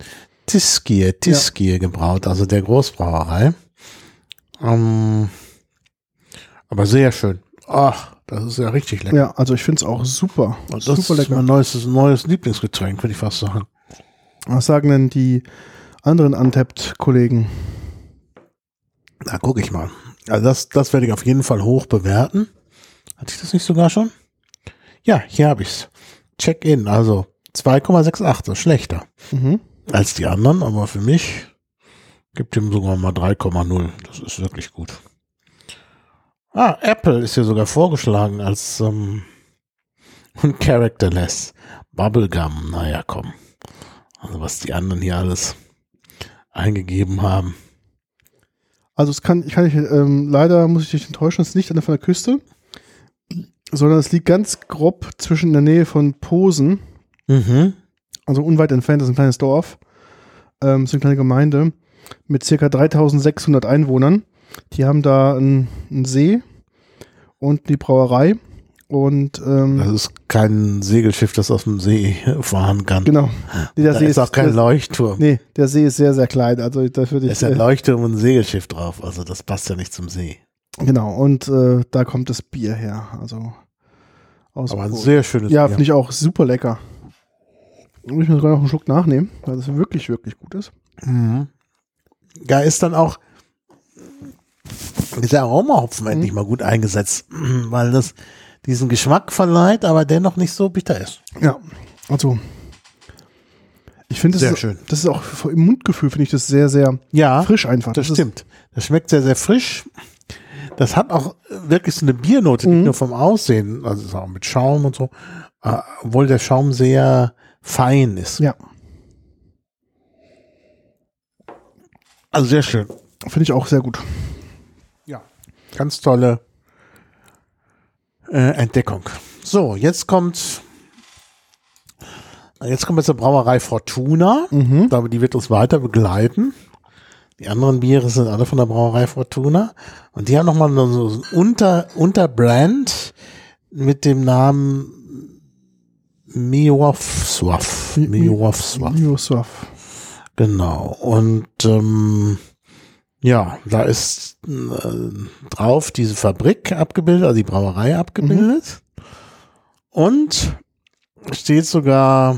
Tiskier, Tiskier ja. gebraut, also der Großbrauerei. Ähm, aber sehr schön. Ach, das ist ja richtig lecker. Ja, also ich finde es auch super. Das super ist lecker. mein neues, neues Lieblingsgetränk, würde ich fast sagen. Was sagen denn die anderen Untapped-Kollegen? Da gucke ich mal. Also das, das werde ich auf jeden Fall hoch bewerten. Hatte ich das nicht sogar schon? Ja, hier habe ich es. Check-in, also zwei Komma achtundsechzig, das ist schlechter Mhm. als die anderen, aber für mich gibt ihm sogar mal drei Komma null. Das ist wirklich gut. Ah, Apple ist hier sogar vorgeschlagen als ähm, Characterless. Bubblegum, naja, komm. Also was die anderen hier alles eingegeben haben. Also es kann, ich kann nicht, ähm, leider muss ich dich enttäuschen, es ist nicht an der, von der Küste, sondern es liegt ganz grob zwischen der Nähe von Posen, Mhm. also unweit entfernt, das ist ein kleines Dorf, ähm, das ist eine kleine Gemeinde mit circa dreitausendsechshundert Einwohnern. Die haben da einen, einen See und die Brauerei und ähm, Das ist kein Segelschiff, das auf dem See fahren kann. genau. Nee, der Da See ist auch kein der, Leuchtturm. Nee, der See ist sehr, sehr klein. Also da würde Da ich. ist ein Äh, Leuchtturm und ein Segelschiff drauf. Also das passt ja nicht zum See. genau, und äh, da kommt das Bier her. Also aus Aber ein Polen. sehr schönes Ja, Bier. finde ich auch super lecker. Muss ich mir sogar noch einen Schluck nachnehmen, weil das wirklich, wirklich gut ist. Mhm. Da ist dann auch dieser Aromahopfen Mhm. endlich mal gut eingesetzt, weil das diesen Geschmack verleiht, aber dennoch nicht so bitter ist. Ja, also ich finde, das, Sehr ist- schön. das ist auch im Mundgefühl, finde ich das sehr, sehr Ja, frisch einfach. das ist- stimmt. Das schmeckt sehr, sehr frisch. Das hat auch wirklich so eine Biernote, Mhm. nicht nur vom Aussehen, also es ist auch mit Schaum und so, äh, obwohl der Schaum sehr fein ist. Ja, Also sehr schön. finde ich auch sehr gut. Ja. Ganz tolle äh, Entdeckung. So, jetzt kommt jetzt kommt jetzt die Brauerei Fortuna. Mhm. Ich glaube, die wird uns weiter begleiten. Die anderen Biere sind alle von der Brauerei Fortuna. Und die haben nochmal so ein Unter, Unterbrand mit dem Namen Miłosław. Miłosław. Miłosław. Genau. Und ähm, ja, da ist äh, drauf diese Fabrik abgebildet, also die Brauerei abgebildet. Und steht sogar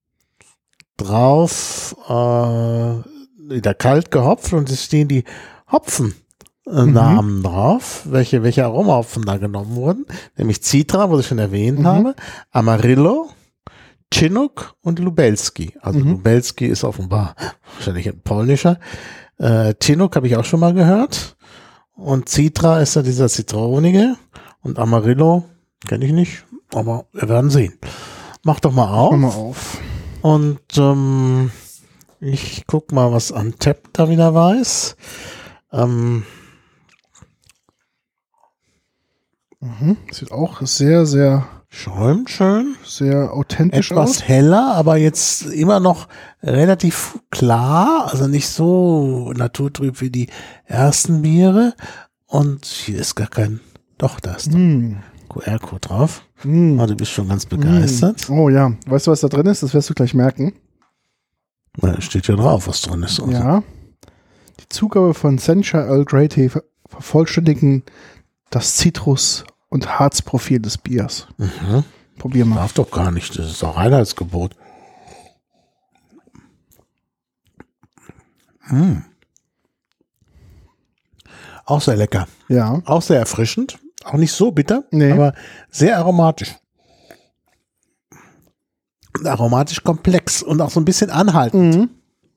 drauf, äh, wieder kalt gehopft, und es stehen die Hopfennamen drauf, welche, welche Aromahopfen da genommen wurden. Nämlich Citra, was ich schon erwähnt Mhm. habe, Amarillo, Chinook und Lubelski. Also Mhm. Lubelski ist offenbar wahrscheinlich ein polnischer. Äh, Chinook habe ich auch schon mal gehört. Und Citra ist ja dieser zitronige. Und Amarillo kenne ich nicht, aber wir werden sehen. Mach doch mal auf. Mach mal auf. Und ähm, ich guck mal, was Untapped da wieder weiß. Ähm, Mhm. Sieht auch sehr, sehr, schäumt schön. sehr authentisch Etwas aus. heller, aber jetzt immer noch relativ klar, also nicht so naturtrüb wie die ersten Biere. Und hier ist gar kein, doch, da ist Mm. Q R-Code drauf. Mm. Ah, du bist schon ganz begeistert. Oh ja, weißt du, was da drin ist? Das wirst du gleich merken. Da steht ja drauf, was drin ist. Also, Ja. Die Zugabe von Sencha Earl Grey Tee ver- vervollständigen das Zitrus- und Harzprofil des Biers. Mhm. Probier mal. Darf doch gar nicht, das ist doch Reinheitsgebot. Mm. Auch sehr lecker. Ja. Auch sehr erfrischend. Auch nicht so bitter, Nee. aber sehr aromatisch. Aromatisch komplex und auch so ein bisschen anhaltend. Mhm.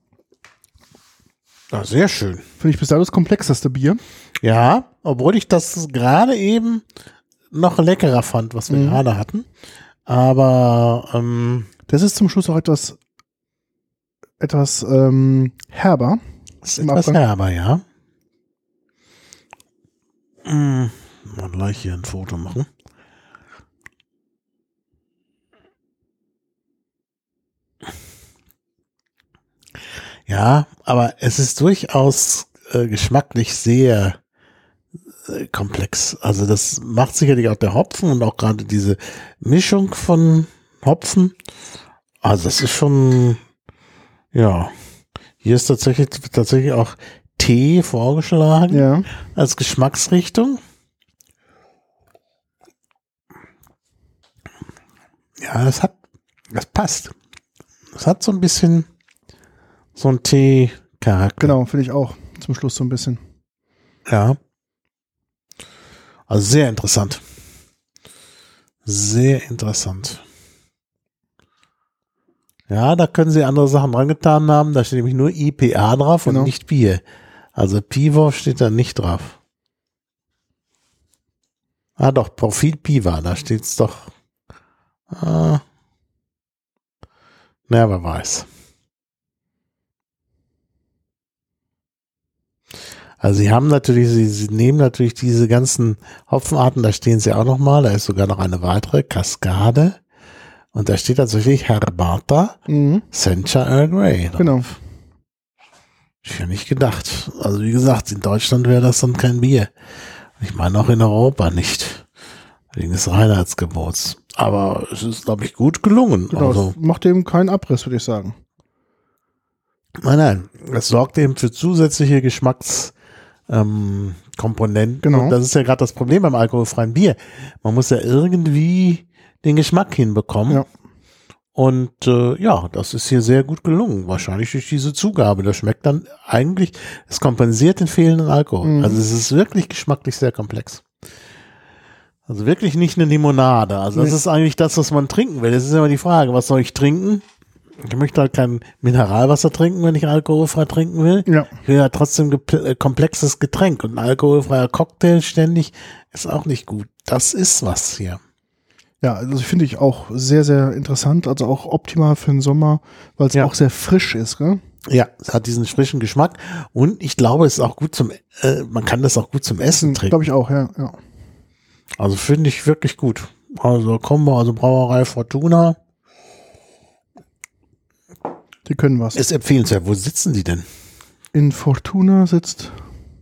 Ja, sehr schön. Finde ich bisher das komplexeste Bier. Ja, obwohl ich das gerade eben noch leckerer fand, was wir Mhm. gerade hatten. Aber ähm, Das ist zum Schluss auch etwas, etwas ähm, herber. ist Im etwas Abgang. herber, ja. Mm, mal gleich hier ein Foto machen. Ja, aber es ist durchaus äh, geschmacklich sehr äh, komplex. Also das macht sicherlich auch der Hopfen und auch gerade diese Mischung von Hopfen. Also das ist schon, ja, Hier ist tatsächlich, tatsächlich auch Tee vorgeschlagen Ja. als Geschmacksrichtung. Ja, das hat, das passt. Das hat so ein bisschen so ein Tee-Charakter. Genau, finde ich auch. Zum Schluss so ein bisschen. Ja. Also sehr interessant. Sehr interessant. Ja, da können sie andere Sachen dran getan haben. Da steht nämlich nur I P A drauf Genau. und nicht Bier. Also Pivo steht da nicht drauf. Ah doch, Profil Piva, da steht's doch. Ah. Na, wer weiß. Also sie haben natürlich, sie, sie nehmen natürlich diese ganzen Hopfenarten, da stehen sie auch noch mal, da ist sogar noch eine weitere, Kaskade. Und da steht tatsächlich Herbata Mhm. Sencha Earl Grey drauf. Genau. Ich hätte nicht gedacht. Also wie gesagt, in Deutschland wäre das dann kein Bier. Ich meine auch in Europa nicht. Wegen des Reinheitsgebots. Aber es ist, glaube ich, gut gelungen. Genau. Also, Es macht eben keinen Abriss, würde ich sagen. nein, nein. Es sorgt eben für zusätzliche Geschmackskomponenten. Ähm, Komponenten. Genau. Und das ist ja gerade das Problem beim alkoholfreien Bier. Man muss ja irgendwie den Geschmack hinbekommen. Ja. Und äh, ja, das ist hier sehr gut gelungen. Wahrscheinlich durch diese Zugabe. Das schmeckt dann eigentlich, es kompensiert den fehlenden Alkohol. Mhm. Also es ist wirklich geschmacklich sehr komplex. Also wirklich nicht eine Limonade. Also das Nee. ist eigentlich das, was man trinken will. Das ist immer die Frage, was soll ich trinken? Ich möchte halt kein Mineralwasser trinken, wenn ich alkoholfrei trinken will. Ja. Ich will ja trotzdem gepl- äh, komplexes Getränk. Und ein alkoholfreier Cocktail ständig ist auch nicht gut. Das ist was hier. Ja, also finde ich auch sehr, sehr interessant. Also auch optimal für den Sommer, weil es Ja. auch sehr frisch ist, gell? Ja, es hat diesen frischen Geschmack. Und ich glaube, es ist auch gut zum, äh, man kann das auch gut zum Essen trinken. Glaube ich auch, ja. ja. Also finde ich wirklich gut. Also Combo, also Brauerei Fortuna Die können was. ist empfehlenswert. Wo sitzen die denn? In Fortuna sitzt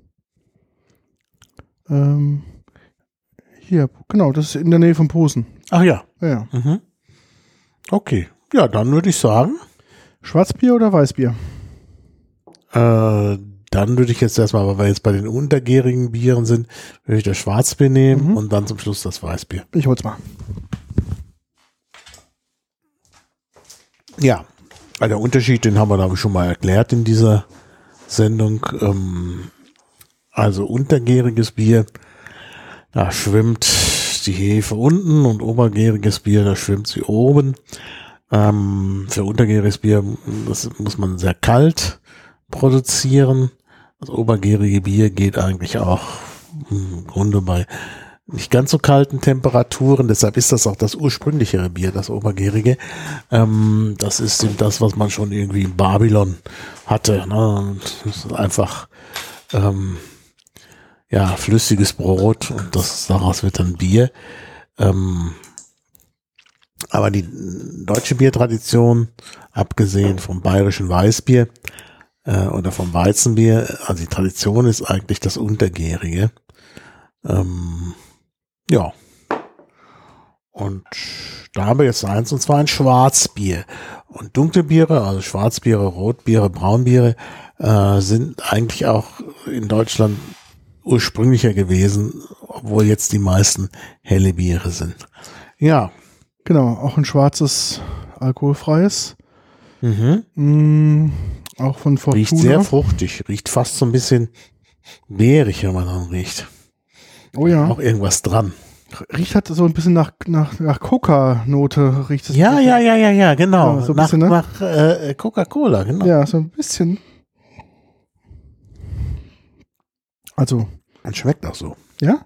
ähm, hier, genau, das ist in der Nähe von Posen. Ach ja. Ja, ja. Mhm. Okay. Ja, dann würde ich sagen, Schwarzbier oder Weißbier? äh, dann würde ich jetzt erstmal, weil wir jetzt bei den untergärigen Bieren sind, würde ich das Schwarzbier nehmen Mhm. und dann zum Schluss das Weißbier. Ich hol's mal. Ja, also der Unterschied, den haben wir, glaube ich, schon mal erklärt in dieser Sendung. Ähm, also untergäriges Bier, da schwimmt die Hefe unten und obergäriges Bier, da schwimmt sie oben. Ähm, für untergäriges Bier, das muss man sehr kalt produzieren. Das obergärige Bier geht eigentlich auch im Grunde bei nicht ganz so kalten Temperaturen, deshalb ist das auch das ursprünglichere Bier, das obergärige. Ähm, das ist eben das, was man schon irgendwie in Babylon hatte. Ne? Und das ist einfach ähm, ja, flüssiges Brot und das, daraus wird dann Bier. Ähm, aber die deutsche Biertradition, abgesehen vom bayerischen Weißbier äh, oder vom Weizenbier, also die Tradition ist eigentlich das untergärige. Ähm, ja. Und da haben wir jetzt eins, und zwar ein Schwarzbier. Und dunkle Biere, also Schwarzbiere, Rotbiere, Braunbiere, äh, sind eigentlich auch in Deutschland ursprünglicher gewesen, obwohl jetzt die meisten helle Biere sind. Ja. Genau, auch ein schwarzes, alkoholfreies. Mhm. Mm, auch von Fortuna. Riecht sehr fruchtig, riecht fast so ein bisschen beerig, wenn man dann riecht. Oh ja. Auch irgendwas dran. Riecht halt so ein bisschen nach, nach, nach Coca-Note, riecht es. Ja, ja, ja, ja, ja, genau. Ja, so ein nach bisschen, ne? nach äh, Coca-Cola, genau. Ja, so ein bisschen. Also, Und schmeckt auch so. ja?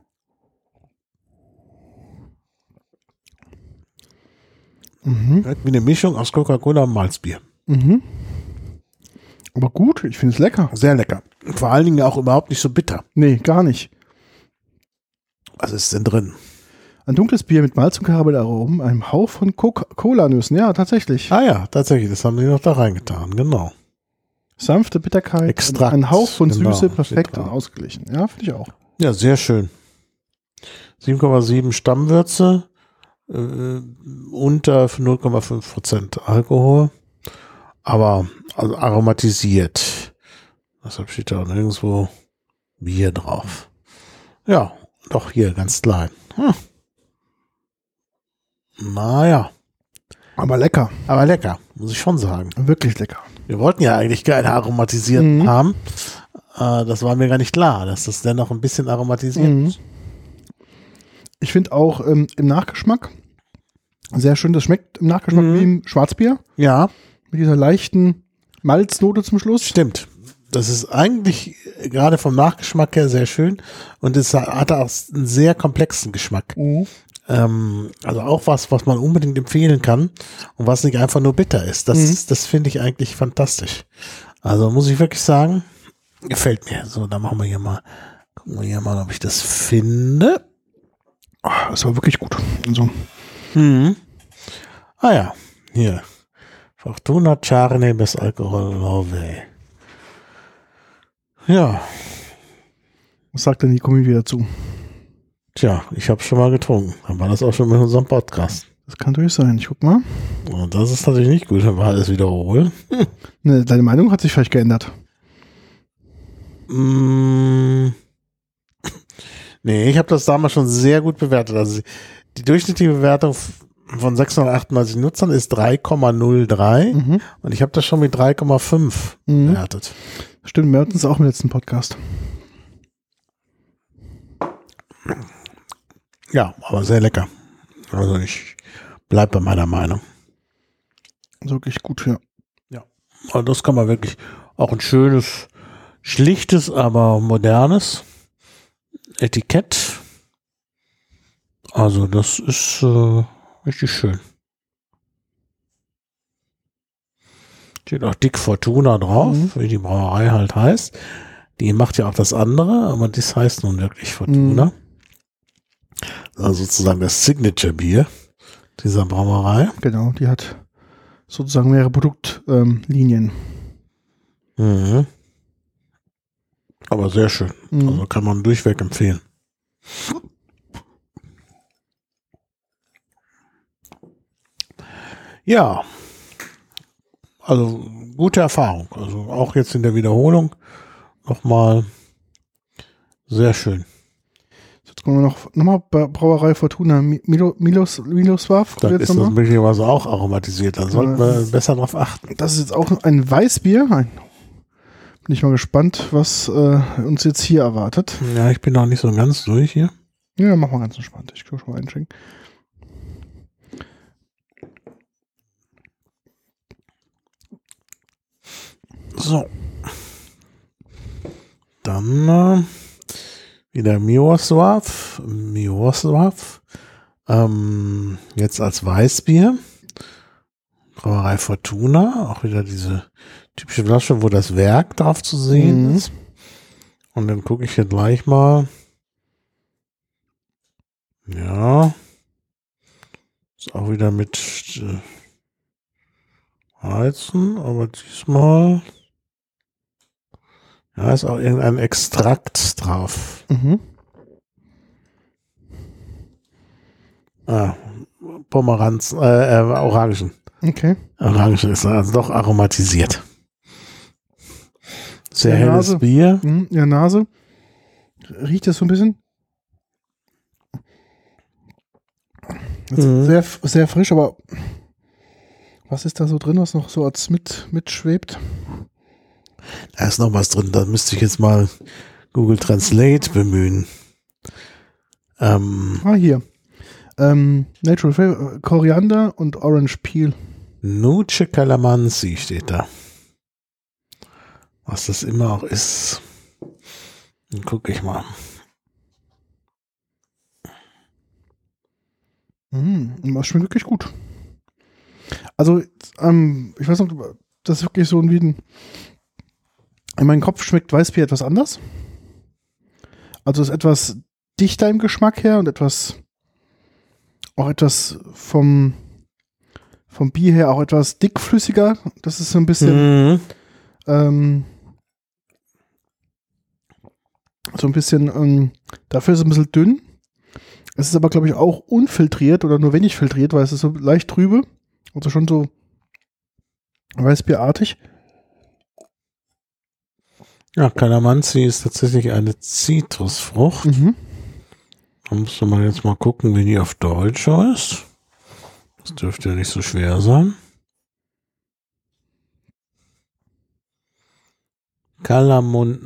Mhm. Schmeckt wie eine Mischung aus Coca-Cola und Malzbier. Mhm. Aber gut, ich finde es lecker. Sehr lecker. Vor allen Dingen auch überhaupt nicht so bitter. Nee, gar nicht. Was ist denn drin? Ein dunkles Bier mit Malz und Karamellaromen, einem Hauch von Coca-Cola-Nüssen. Ja, tatsächlich. Ah ja, tatsächlich, das haben die noch da reingetan, genau. Sanfte Bitterkeit, Extrakt, ein Hauch von genau, Süße, perfekt steht und drauf. ausgeglichen. Ja, finde ich auch. Ja, sehr schön. sieben Komma sieben Stammwürze, äh, unter null Komma fünf Prozent Alkohol. Aber also aromatisiert. Deshalb steht da nirgendwo Bier drauf. Ja, doch hier ganz klein. Hm. Naja. Aber lecker. Aber lecker, muss ich schon sagen. Wirklich lecker. Wir wollten ja eigentlich keine aromatisierten Mhm. haben. Äh, das war mir gar nicht klar, dass das dennoch ein bisschen aromatisiert Mhm. ist. Ich finde auch ähm, im Nachgeschmack sehr schön, das schmeckt im Nachgeschmack Mhm. wie im Schwarzbier. Ja, Mit dieser leichten Malznote zum Schluss. stimmt. Das ist eigentlich gerade vom Nachgeschmack her sehr schön und es hat auch einen sehr komplexen Geschmack. Mhm. Ähm, also auch was, was man unbedingt empfehlen kann und was nicht einfach nur bitter ist. Das, Mhm. ist- das finde ich eigentlich fantastisch. Also muss ich wirklich sagen, gefällt mir. So, dann machen wir hier mal, gucken wir hier mal, ob ich das finde. Oh, das war wirklich gut. Also, Mhm. Ah ja, hier. Fortuna Charne bis Alkohol Love. Ja, was sagt denn die Kombi wieder zu? tja, ich habe schon mal getrunken. Dann war das auch schon mit unserem Podcast. Das kann natürlich sein. Ich guck mal. Und das ist natürlich nicht gut, wenn wir alles wiederholen. Ne, deine Meinung hat sich vielleicht geändert. Mm. Nee, ich habe das damals schon sehr gut bewertet. Also die durchschnittliche Bewertung von sechshundertachtundneunzig Nutzern ist drei Komma null drei Mhm. und ich habe das schon mit drei Komma fünf Mhm. bewertet. Stimmt, wir hatten es auch im letzten Podcast. Ja, aber sehr lecker. Also ich bleib bei meiner Meinung. Also wirklich gut, ja. Also das kann man wirklich auch ein schönes, schlichtes, aber modernes Etikett. Also das ist äh, richtig schön. Steht auch dick Fortuna drauf, Mhm. wie die Brauerei halt heißt. Die macht ja auch das andere, aber das heißt nun wirklich Fortuna. Mhm. Also sozusagen das Signature-Bier dieser Brauerei. Genau, die hat sozusagen mehrere Produktlinien. Mhm. Aber sehr schön. Mhm. Also kann man durchweg empfehlen. Ja. Also gute Erfahrung. Also auch jetzt in der Wiederholung nochmal sehr schön. Jetzt kommen wir noch nochmal bei Brauerei Fortuna Milo, Milos, Milosław. Dann Jetzt ist das nochmal. möglicherweise auch aromatisiert. Da sollten wir Äh, besser drauf achten. Das ist jetzt auch ein Weißbier. Ein, bin ich mal gespannt, was äh, uns jetzt hier erwartet. Ja, ich bin noch nicht so ganz durch hier. Ja, machen wir ganz entspannt. Ich kann schon mal einschenken. So. Dann äh, wieder Miłosław. Miłosław. Ähm, jetzt als Weißbier. Brauerei Fortuna. Auch wieder diese typische Flasche, wo das Werk drauf zu sehen Mhm. ist. Und dann gucke ich hier gleich mal. Ja. Ist auch wieder mit äh, Heizen, aber diesmal ja, ist auch irgendein Extrakt drauf. Mhm. Ah, Pomeranz, äh, äh, Orangen. Okay. Orangen ist also doch aromatisiert. Sehr Der helles Nase. Bier. Mhm. In der Nase riecht das so ein bisschen. Jetzt Mhm. sehr, sehr frisch, aber was ist da so drin, was noch so als mit mitschwebt? Da ist noch was drin, da müsste ich jetzt mal Google Translate bemühen. Ähm, Ah, hier. Ähm, Natural Flavor, Koriander und Orange Peel. Nuce Calamansi steht da. Was das immer auch ist. Dann gucke ich mal. Mhm. Das schmeckt wirklich gut. Also, ähm, ich weiß nicht, das ist wirklich so ein wie ein. In meinem Kopf schmeckt Weißbier etwas anders. Also ist etwas dichter im Geschmack her und etwas auch etwas vom vom Bier her auch etwas dickflüssiger. Das ist so ein bisschen Mhm. ähm, so ein bisschen ähm, dafür ist es ein bisschen dünn. Es ist aber, glaube ich, auch unfiltriert oder nur wenig filtriert, weil es ist so leicht trübe. Also schon so Weißbierartig. Ja, Calamansi ist tatsächlich eine Zitrusfrucht. Mhm. Da müsste man jetzt mal gucken, wie die auf Deutsch heißt. Das dürfte ja nicht so schwer sein. Calamon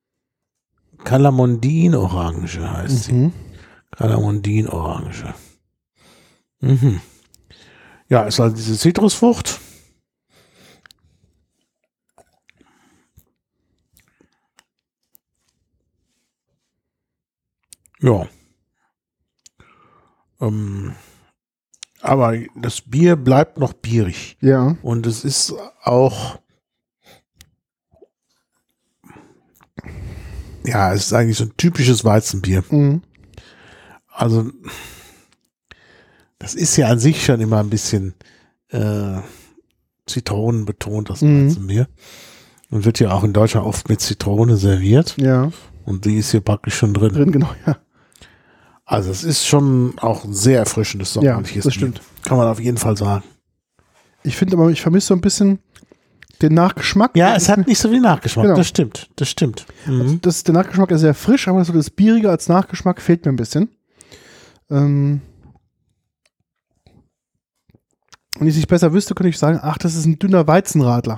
Calamondin-Orange heißt sie. Mhm. Calamondin-Orange. Mhm. Ja, ist halt diese Zitrusfrucht. Ja. Ähm, aber das Bier bleibt noch bierig. Ja. Und es ist auch, ja, es ist eigentlich so ein typisches Weizenbier. Mhm. Also, das ist ja an sich schon immer ein bisschen äh, zitronenbetont, das Mhm. Weizenbier. Und wird ja auch in Deutschland oft mit Zitrone serviert. Ja. Und die ist hier praktisch schon drin. Drin, genau, ja. Also es ist schon auch ein sehr erfrischendes sommerliches das Bier. stimmt. Kann man auf jeden Fall sagen. Ich finde aber, ich vermisse so ein bisschen den Nachgeschmack. Ja, es hat nicht so viel Nachgeschmack. Genau. Das stimmt, das stimmt. Mhm. Das, der Nachgeschmack ist sehr frisch, aber so das Bierige als Nachgeschmack fehlt mir ein bisschen. Ähm Wenn ich es nicht besser wüsste, könnte ich sagen, ach, das ist ein dünner Weizenradler.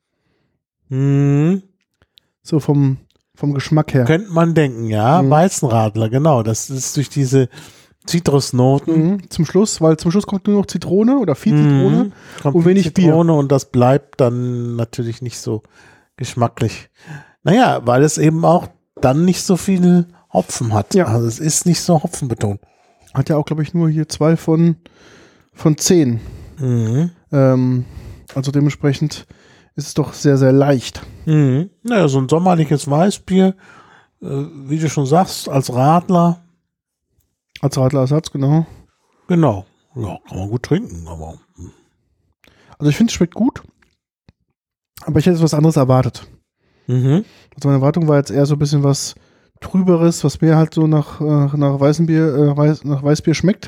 Mhm. So vom, vom Geschmack her. Könnte man denken, ja. Mhm. Weizenradler, genau. Das ist durch diese Zitrusnoten. Mhm. Zum Schluss, weil zum Schluss kommt nur noch Zitrone oder viel Mhm. Zitrone. Kommt und viel wenig Bier. Zitrone und das bleibt dann natürlich nicht so geschmacklich. Naja, weil es eben auch dann nicht so viel Hopfen hat. Ja. Also es ist nicht so hopfenbetont. Hat ja auch, glaube ich, nur hier zwei von, von zehn. Mhm. Ähm, also dementsprechend ist es doch sehr, sehr leicht. Mhm. Naja, so ein sommerliches Weißbier, äh, wie du schon sagst, als Radler, Als Radlerersatz, genau. genau. Ja, kann man gut trinken, aber. Also ich finde, es schmeckt gut. Aber ich hätte was anderes erwartet. Mhm. Also meine Erwartung war jetzt eher so ein bisschen was Trüberes, was mir halt so nach, äh, nach weißem Bier, äh, Weiß, nach Weißbier schmeckt.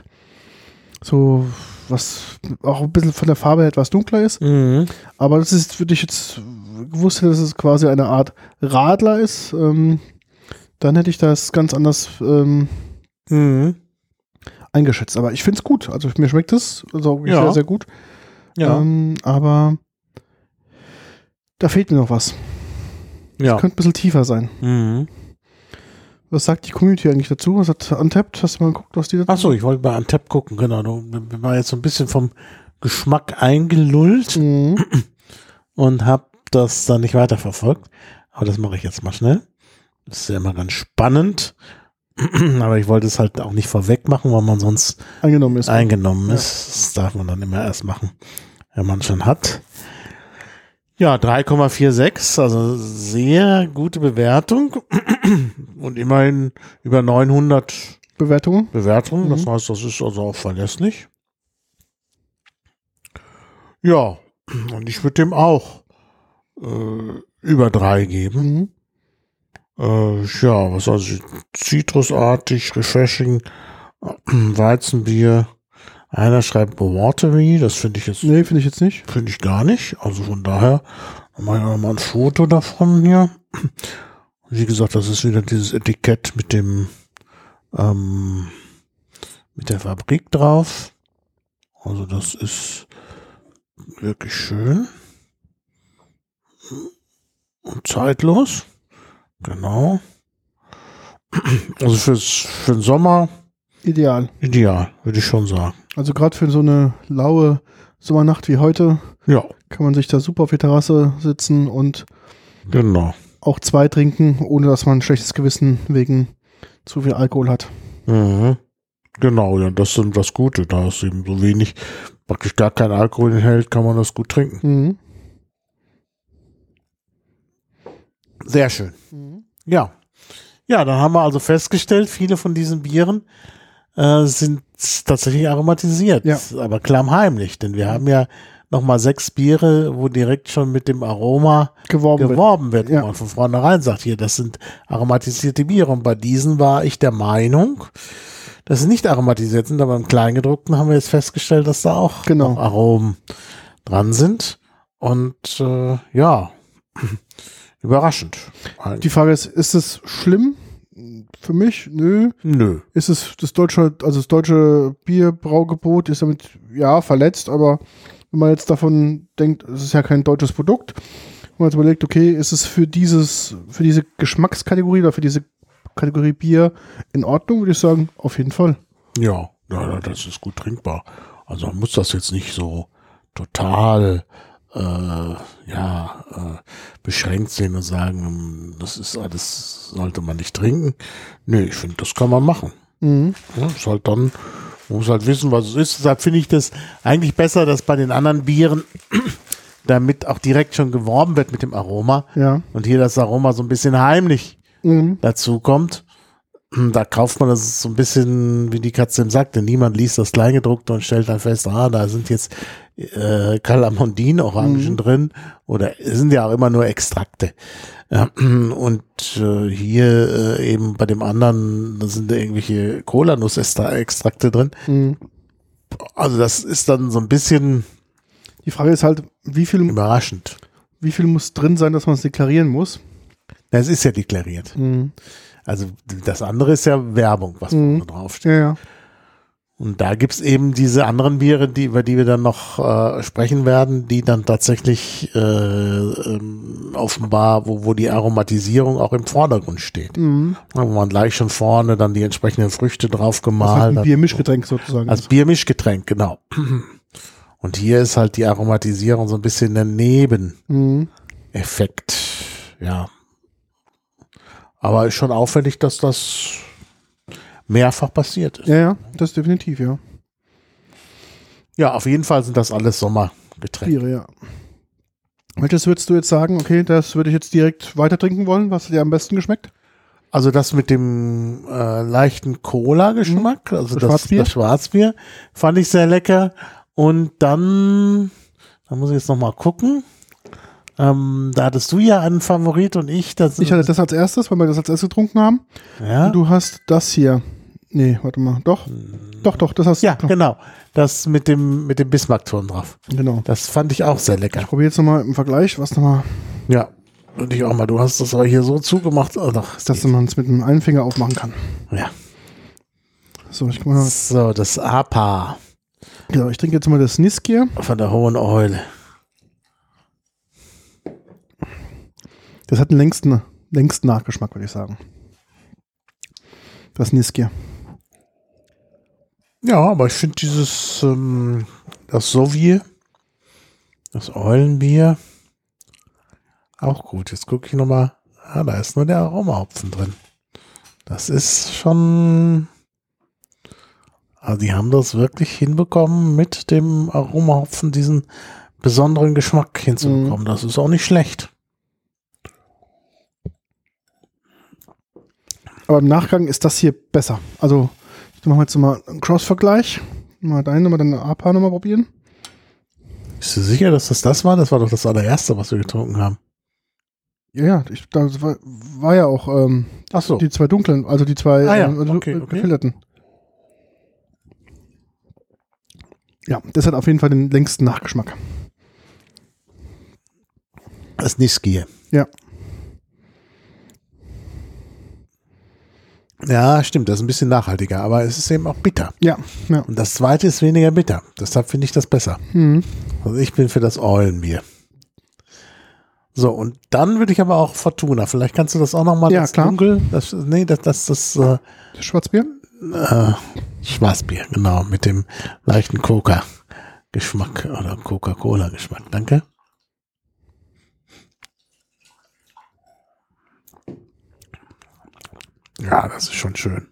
So was auch ein bisschen von der Farbe her etwas dunkler ist. Mhm. Aber das ist, würde ich jetzt gewusst hätte, dass es quasi eine Art Radler ist, ähm, dann hätte ich das ganz anders ähm, Mhm. eingeschätzt. Aber ich finde es gut. Also mir schmeckt es also wirklich Ja. sehr, sehr gut. Ja. Ähm, aber da fehlt mir noch was. ja. Könnte ein bisschen tiefer sein. Mhm. Was sagt die Community eigentlich dazu? Was hat Untapped? Hast du mal geguckt, was die dazu Achso, ich wollte bei Antep gucken, genau. Du wir waren jetzt so ein bisschen vom Geschmack eingelullt Mhm. und habe das dann nicht weiterverfolgt. Aber das mache ich jetzt mal schnell. Das ist ja immer ganz spannend. Aber ich wollte es halt auch nicht vorweg machen, weil man sonst Eingenommen ist. eingenommen ist. Das darf man dann immer erst machen, wenn man schon hat. Ja, drei Komma sechsundvierzig, also sehr gute Bewertung und immerhin über neunhundert Bewertungen. Bewertungen. Das Mhm. heißt, das ist also auch verlässlich. Ja, und ich würde dem auch äh, über drei geben. Mhm. Äh, ja, was also zitrusartig, refreshing, Weizenbier. Einer schreibt watery, das finde ich jetzt Nee, finde ich jetzt nicht. Finde ich gar nicht. Also von daher mache ich auch mal ein Foto davon hier. Wie gesagt, das ist wieder dieses Etikett mit dem ähm, mit der Fabrik drauf. Also das ist wirklich schön und zeitlos. Genau. Also fürs, für den Sommer Ideal. ideal, würde ich schon sagen. Also gerade für so eine laue Sommernacht wie heute Ja, kann man sich da super auf die Terrasse sitzen und genau. auch zwei trinken, ohne dass man ein schlechtes Gewissen wegen zu viel Alkohol hat. Mhm. Genau, ja, das ist das Gute. Da es eben so wenig, praktisch gar kein Alkohol enthält, kann man das gut trinken. Mhm. Sehr schön. Mhm. Ja. Ja, dann haben wir also festgestellt, viele von diesen Bieren äh, sind tatsächlich aromatisiert, Ja. aber klammheimlich, denn wir haben ja nochmal sechs Biere, wo direkt schon mit dem Aroma Geworben, geworben wird, Ja. wo man von vornherein sagt, hier, das sind aromatisierte Biere. Und bei diesen war ich der Meinung, dass sie nicht aromatisiert sind, aber im Kleingedruckten haben wir jetzt festgestellt, dass da auch Genau. noch Aromen dran sind. Und äh, ja, überraschend. Die Frage ist, ist es schlimm für mich? Nö. Nö. Ist es das deutsche, also das deutsche Bierbraugebot ist damit, ja, verletzt, aber wenn man jetzt davon denkt, es ist ja kein deutsches Produkt, wenn man jetzt überlegt, okay, ist es für dieses, für diese Geschmackskategorie oder für diese Kategorie Bier in Ordnung, würde ich sagen, auf jeden Fall. Ja, ja, das ist gut trinkbar. Also man muss das jetzt nicht so total äh, ja, äh, beschränkt sehen und sagen, das ist alles, sollte man nicht trinken. Nee, ich finde, das kann man machen. Mhm. Ja, ist halt dann, man muss halt wissen, was es ist. Deshalb finde ich das eigentlich besser, dass bei den anderen Bieren damit auch direkt schon geworben wird mit dem Aroma. Ja. Und hier das Aroma so ein bisschen heimlich Mhm. dazu kommt. Da kauft man das so ein bisschen wie die Katze im Sack, denn niemand liest das Kleingedruckte und stellt dann fest, ah, da sind jetzt äh, Calamondin-Orangen Mhm. drin oder es sind ja auch immer nur Extrakte. Ja, und äh, hier äh, eben bei dem anderen, da sind da irgendwelche Cola-Nuss-Extrakte drin. Mhm. Also das ist dann so ein bisschen Die Frage ist halt, wie viel, überraschend. wie viel muss drin sein, dass man es deklarieren muss? Das ist ja deklariert. Mhm. Also das andere ist ja Werbung, was Mhm. vorne draufsteht. Ja, ja. Und da gibt's eben diese anderen Biere, die, über die wir dann noch äh, sprechen werden, die dann tatsächlich äh, ähm, offenbar, wo, wo die Aromatisierung auch im Vordergrund steht. Mhm. Wo man gleich schon vorne dann die entsprechenden Früchte drauf Das ist gemahlen halt ein hat. Biermischgetränk sozusagen. Als Biermischgetränk, genau. Und hier ist halt die Aromatisierung so ein bisschen der Nebeneffekt. Mhm. Ja. Aber ist schon auffällig, dass das mehrfach passiert ist. Ja, ja, das definitiv, ja. Ja, auf jeden Fall sind das alles Sommergetränke. Biere, ja. Welches würdest du jetzt sagen, okay, das würde ich jetzt direkt weiter trinken wollen? Was hat dir am besten geschmeckt? Also das mit dem äh, leichten Cola-Geschmack, also Das das, Schwarzbier? das Schwarzbier, fand ich sehr lecker. Und dann, da muss ich jetzt noch mal gucken. Ähm, da hattest du ja einen Favorit und ich. Das, Ich hatte das als erstes, weil wir das als erstes getrunken haben. ja, Und du hast das hier. Nee, warte mal. Doch. Doch, doch, das hast ja, du. genau. Das mit dem mit dem Bismarck-Ton drauf. Genau. Das fand ich auch sehr lecker. Ich probiere jetzt nochmal im Vergleich, was nochmal, Ja, und ich auch mal. Du hast das aber hier so zugemacht. Oh, doch, dass man es mit einem einen Finger aufmachen kann. ja. So, ich, guck mal, So, das A P A genau, ich trinke jetzt mal das Niskier. von der Hohen Eule. Das hat den längsten, längsten Nachgeschmack, würde ich sagen. Das Niskier. Ja, aber ich finde dieses, ähm, das Sovier, das Eulenbier, auch gut. Jetzt gucke ich nochmal, ah, da ist nur der Aromahopfen drin. Das ist schon, also die haben das wirklich hinbekommen, mit dem Aromahopfen diesen besonderen Geschmack hinzubekommen. Mhm. Das ist auch nicht schlecht. Aber im Nachgang ist das hier besser. Also, ich mache jetzt mal einen Cross-Vergleich. Mal deine, mal deine A P A nochmal probieren. Bist du sicher, dass das das war? Das war doch das allererste, was wir getrunken haben. Ja, ja, ich, das war, war ja auch ähm, Ach so. die zwei dunklen, also die zwei Ah ja, ähm, also, okay, äh, okay. gefilterten. Ja, das hat auf jeden Fall den längsten Nachgeschmack. Das Niskier. Ja. Ja, stimmt, das ist ein bisschen nachhaltiger, aber es ist eben auch bitter. Ja, ja. Und das zweite ist weniger bitter. Deshalb finde ich das besser. Mhm. Also ich bin für das Eulenbier. So, und dann würde ich aber auch Fortuna. Vielleicht kannst du das auch nochmal. Ja, das klar. Dunkel, das, nee, das, das, das äh, Das Schwarzbier? äh, Schwarzbier, genau, mit dem leichten Coca-Geschmack oder Coca-Cola-Geschmack. Danke. Ja, das ist schon schön.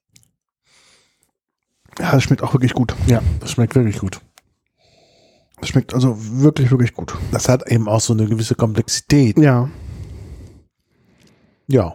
Ja, das schmeckt auch wirklich gut. Ja, das schmeckt wirklich gut. Das schmeckt also wirklich, wirklich gut. Das hat eben auch so eine gewisse Komplexität. Ja. Ja.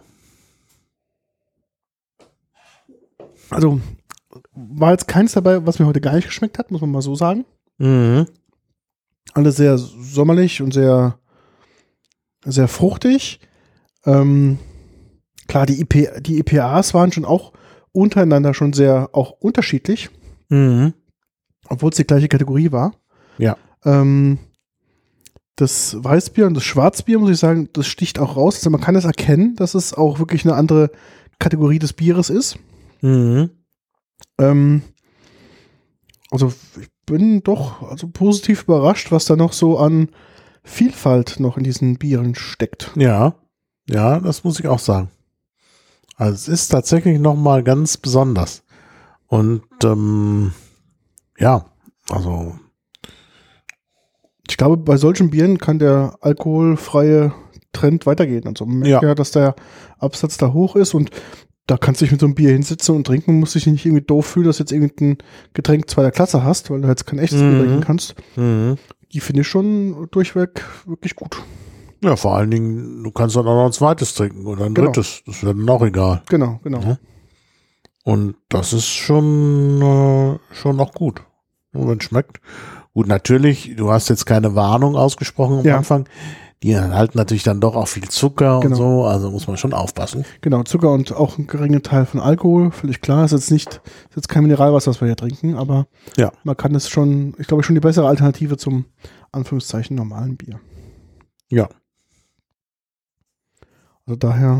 Also war jetzt keins dabei, was mir heute gar nicht geschmeckt hat, muss man mal so sagen. Mhm. Alle sehr sommerlich und sehr, sehr fruchtig. Ähm, klar, die, I P, die I P As waren schon auch untereinander schon sehr auch unterschiedlich, Mhm. obwohl es die gleiche Kategorie war. Ja. Ähm, das Weißbier und das Schwarzbier, muss ich sagen, das sticht auch raus. Also man kann es erkennen, dass es auch wirklich eine andere Kategorie des Bieres ist. Mhm. Ähm, also ich bin doch also positiv überrascht, was da noch so an Vielfalt noch in diesen Bieren steckt. Ja, ja, das muss ich auch sagen. Also es ist tatsächlich nochmal ganz besonders. Und ähm, ja, also Ich glaube, bei solchen Bieren kann der alkoholfreie Trend weitergehen. Also man merkt ja, Ja. dass der Absatz da hoch ist und da kannst du dich mit so einem Bier hinsetzen und trinken und musst dich nicht irgendwie doof fühlen, dass du jetzt irgendein Getränk zweiter Klasse hast, weil du jetzt kein echtes Bier Mhm. trinken kannst. mhm. Die finde ich schon durchweg wirklich gut. Ja, vor allen Dingen, du kannst dann auch noch ein zweites trinken oder ein Genau. drittes. Das wäre dann auch egal. Genau, genau. Ja. Und das ist schon, äh, schon noch gut. Und wenn es schmeckt. Gut, natürlich, du hast jetzt keine Warnung ausgesprochen am Ja. Anfang. Die enthalten natürlich dann doch auch viel Zucker Genau. und so, also muss man schon aufpassen. Genau, Zucker und auch ein geringer Teil von Alkohol, völlig klar. Ist jetzt nicht, ist jetzt kein Mineralwasser, was wir hier trinken, aber Ja. man kann es schon, ich glaube, schon die bessere Alternative zum Anführungszeichen normalen Bier. Ja. Also daher,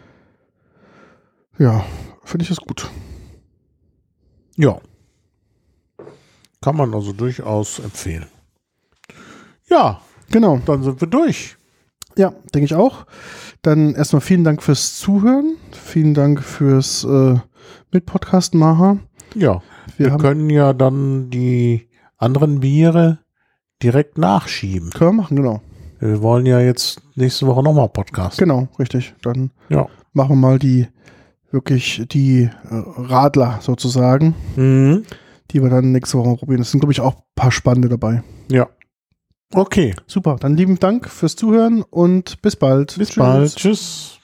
ja, finde ich es gut. Ja. Kann man also durchaus empfehlen. Ja, Genau, dann sind wir durch. ja, denke ich auch. Dann erstmal vielen Dank fürs Zuhören. Vielen Dank fürs äh, Mitpodcasten, Maha. Ja, Wir, wir haben, können ja dann die anderen Biere direkt nachschieben. können wir machen, genau. Wir wollen ja jetzt nächste Woche nochmal podcasten. Genau, richtig. Dann Ja. machen wir mal die, wirklich die äh, Radler sozusagen, Mhm. die wir dann nächste Woche probieren. Es sind, glaube ich, auch ein paar spannende dabei. Ja. Okay. Super, dann lieben Dank fürs Zuhören und bis bald. Bis bald. Tschüss.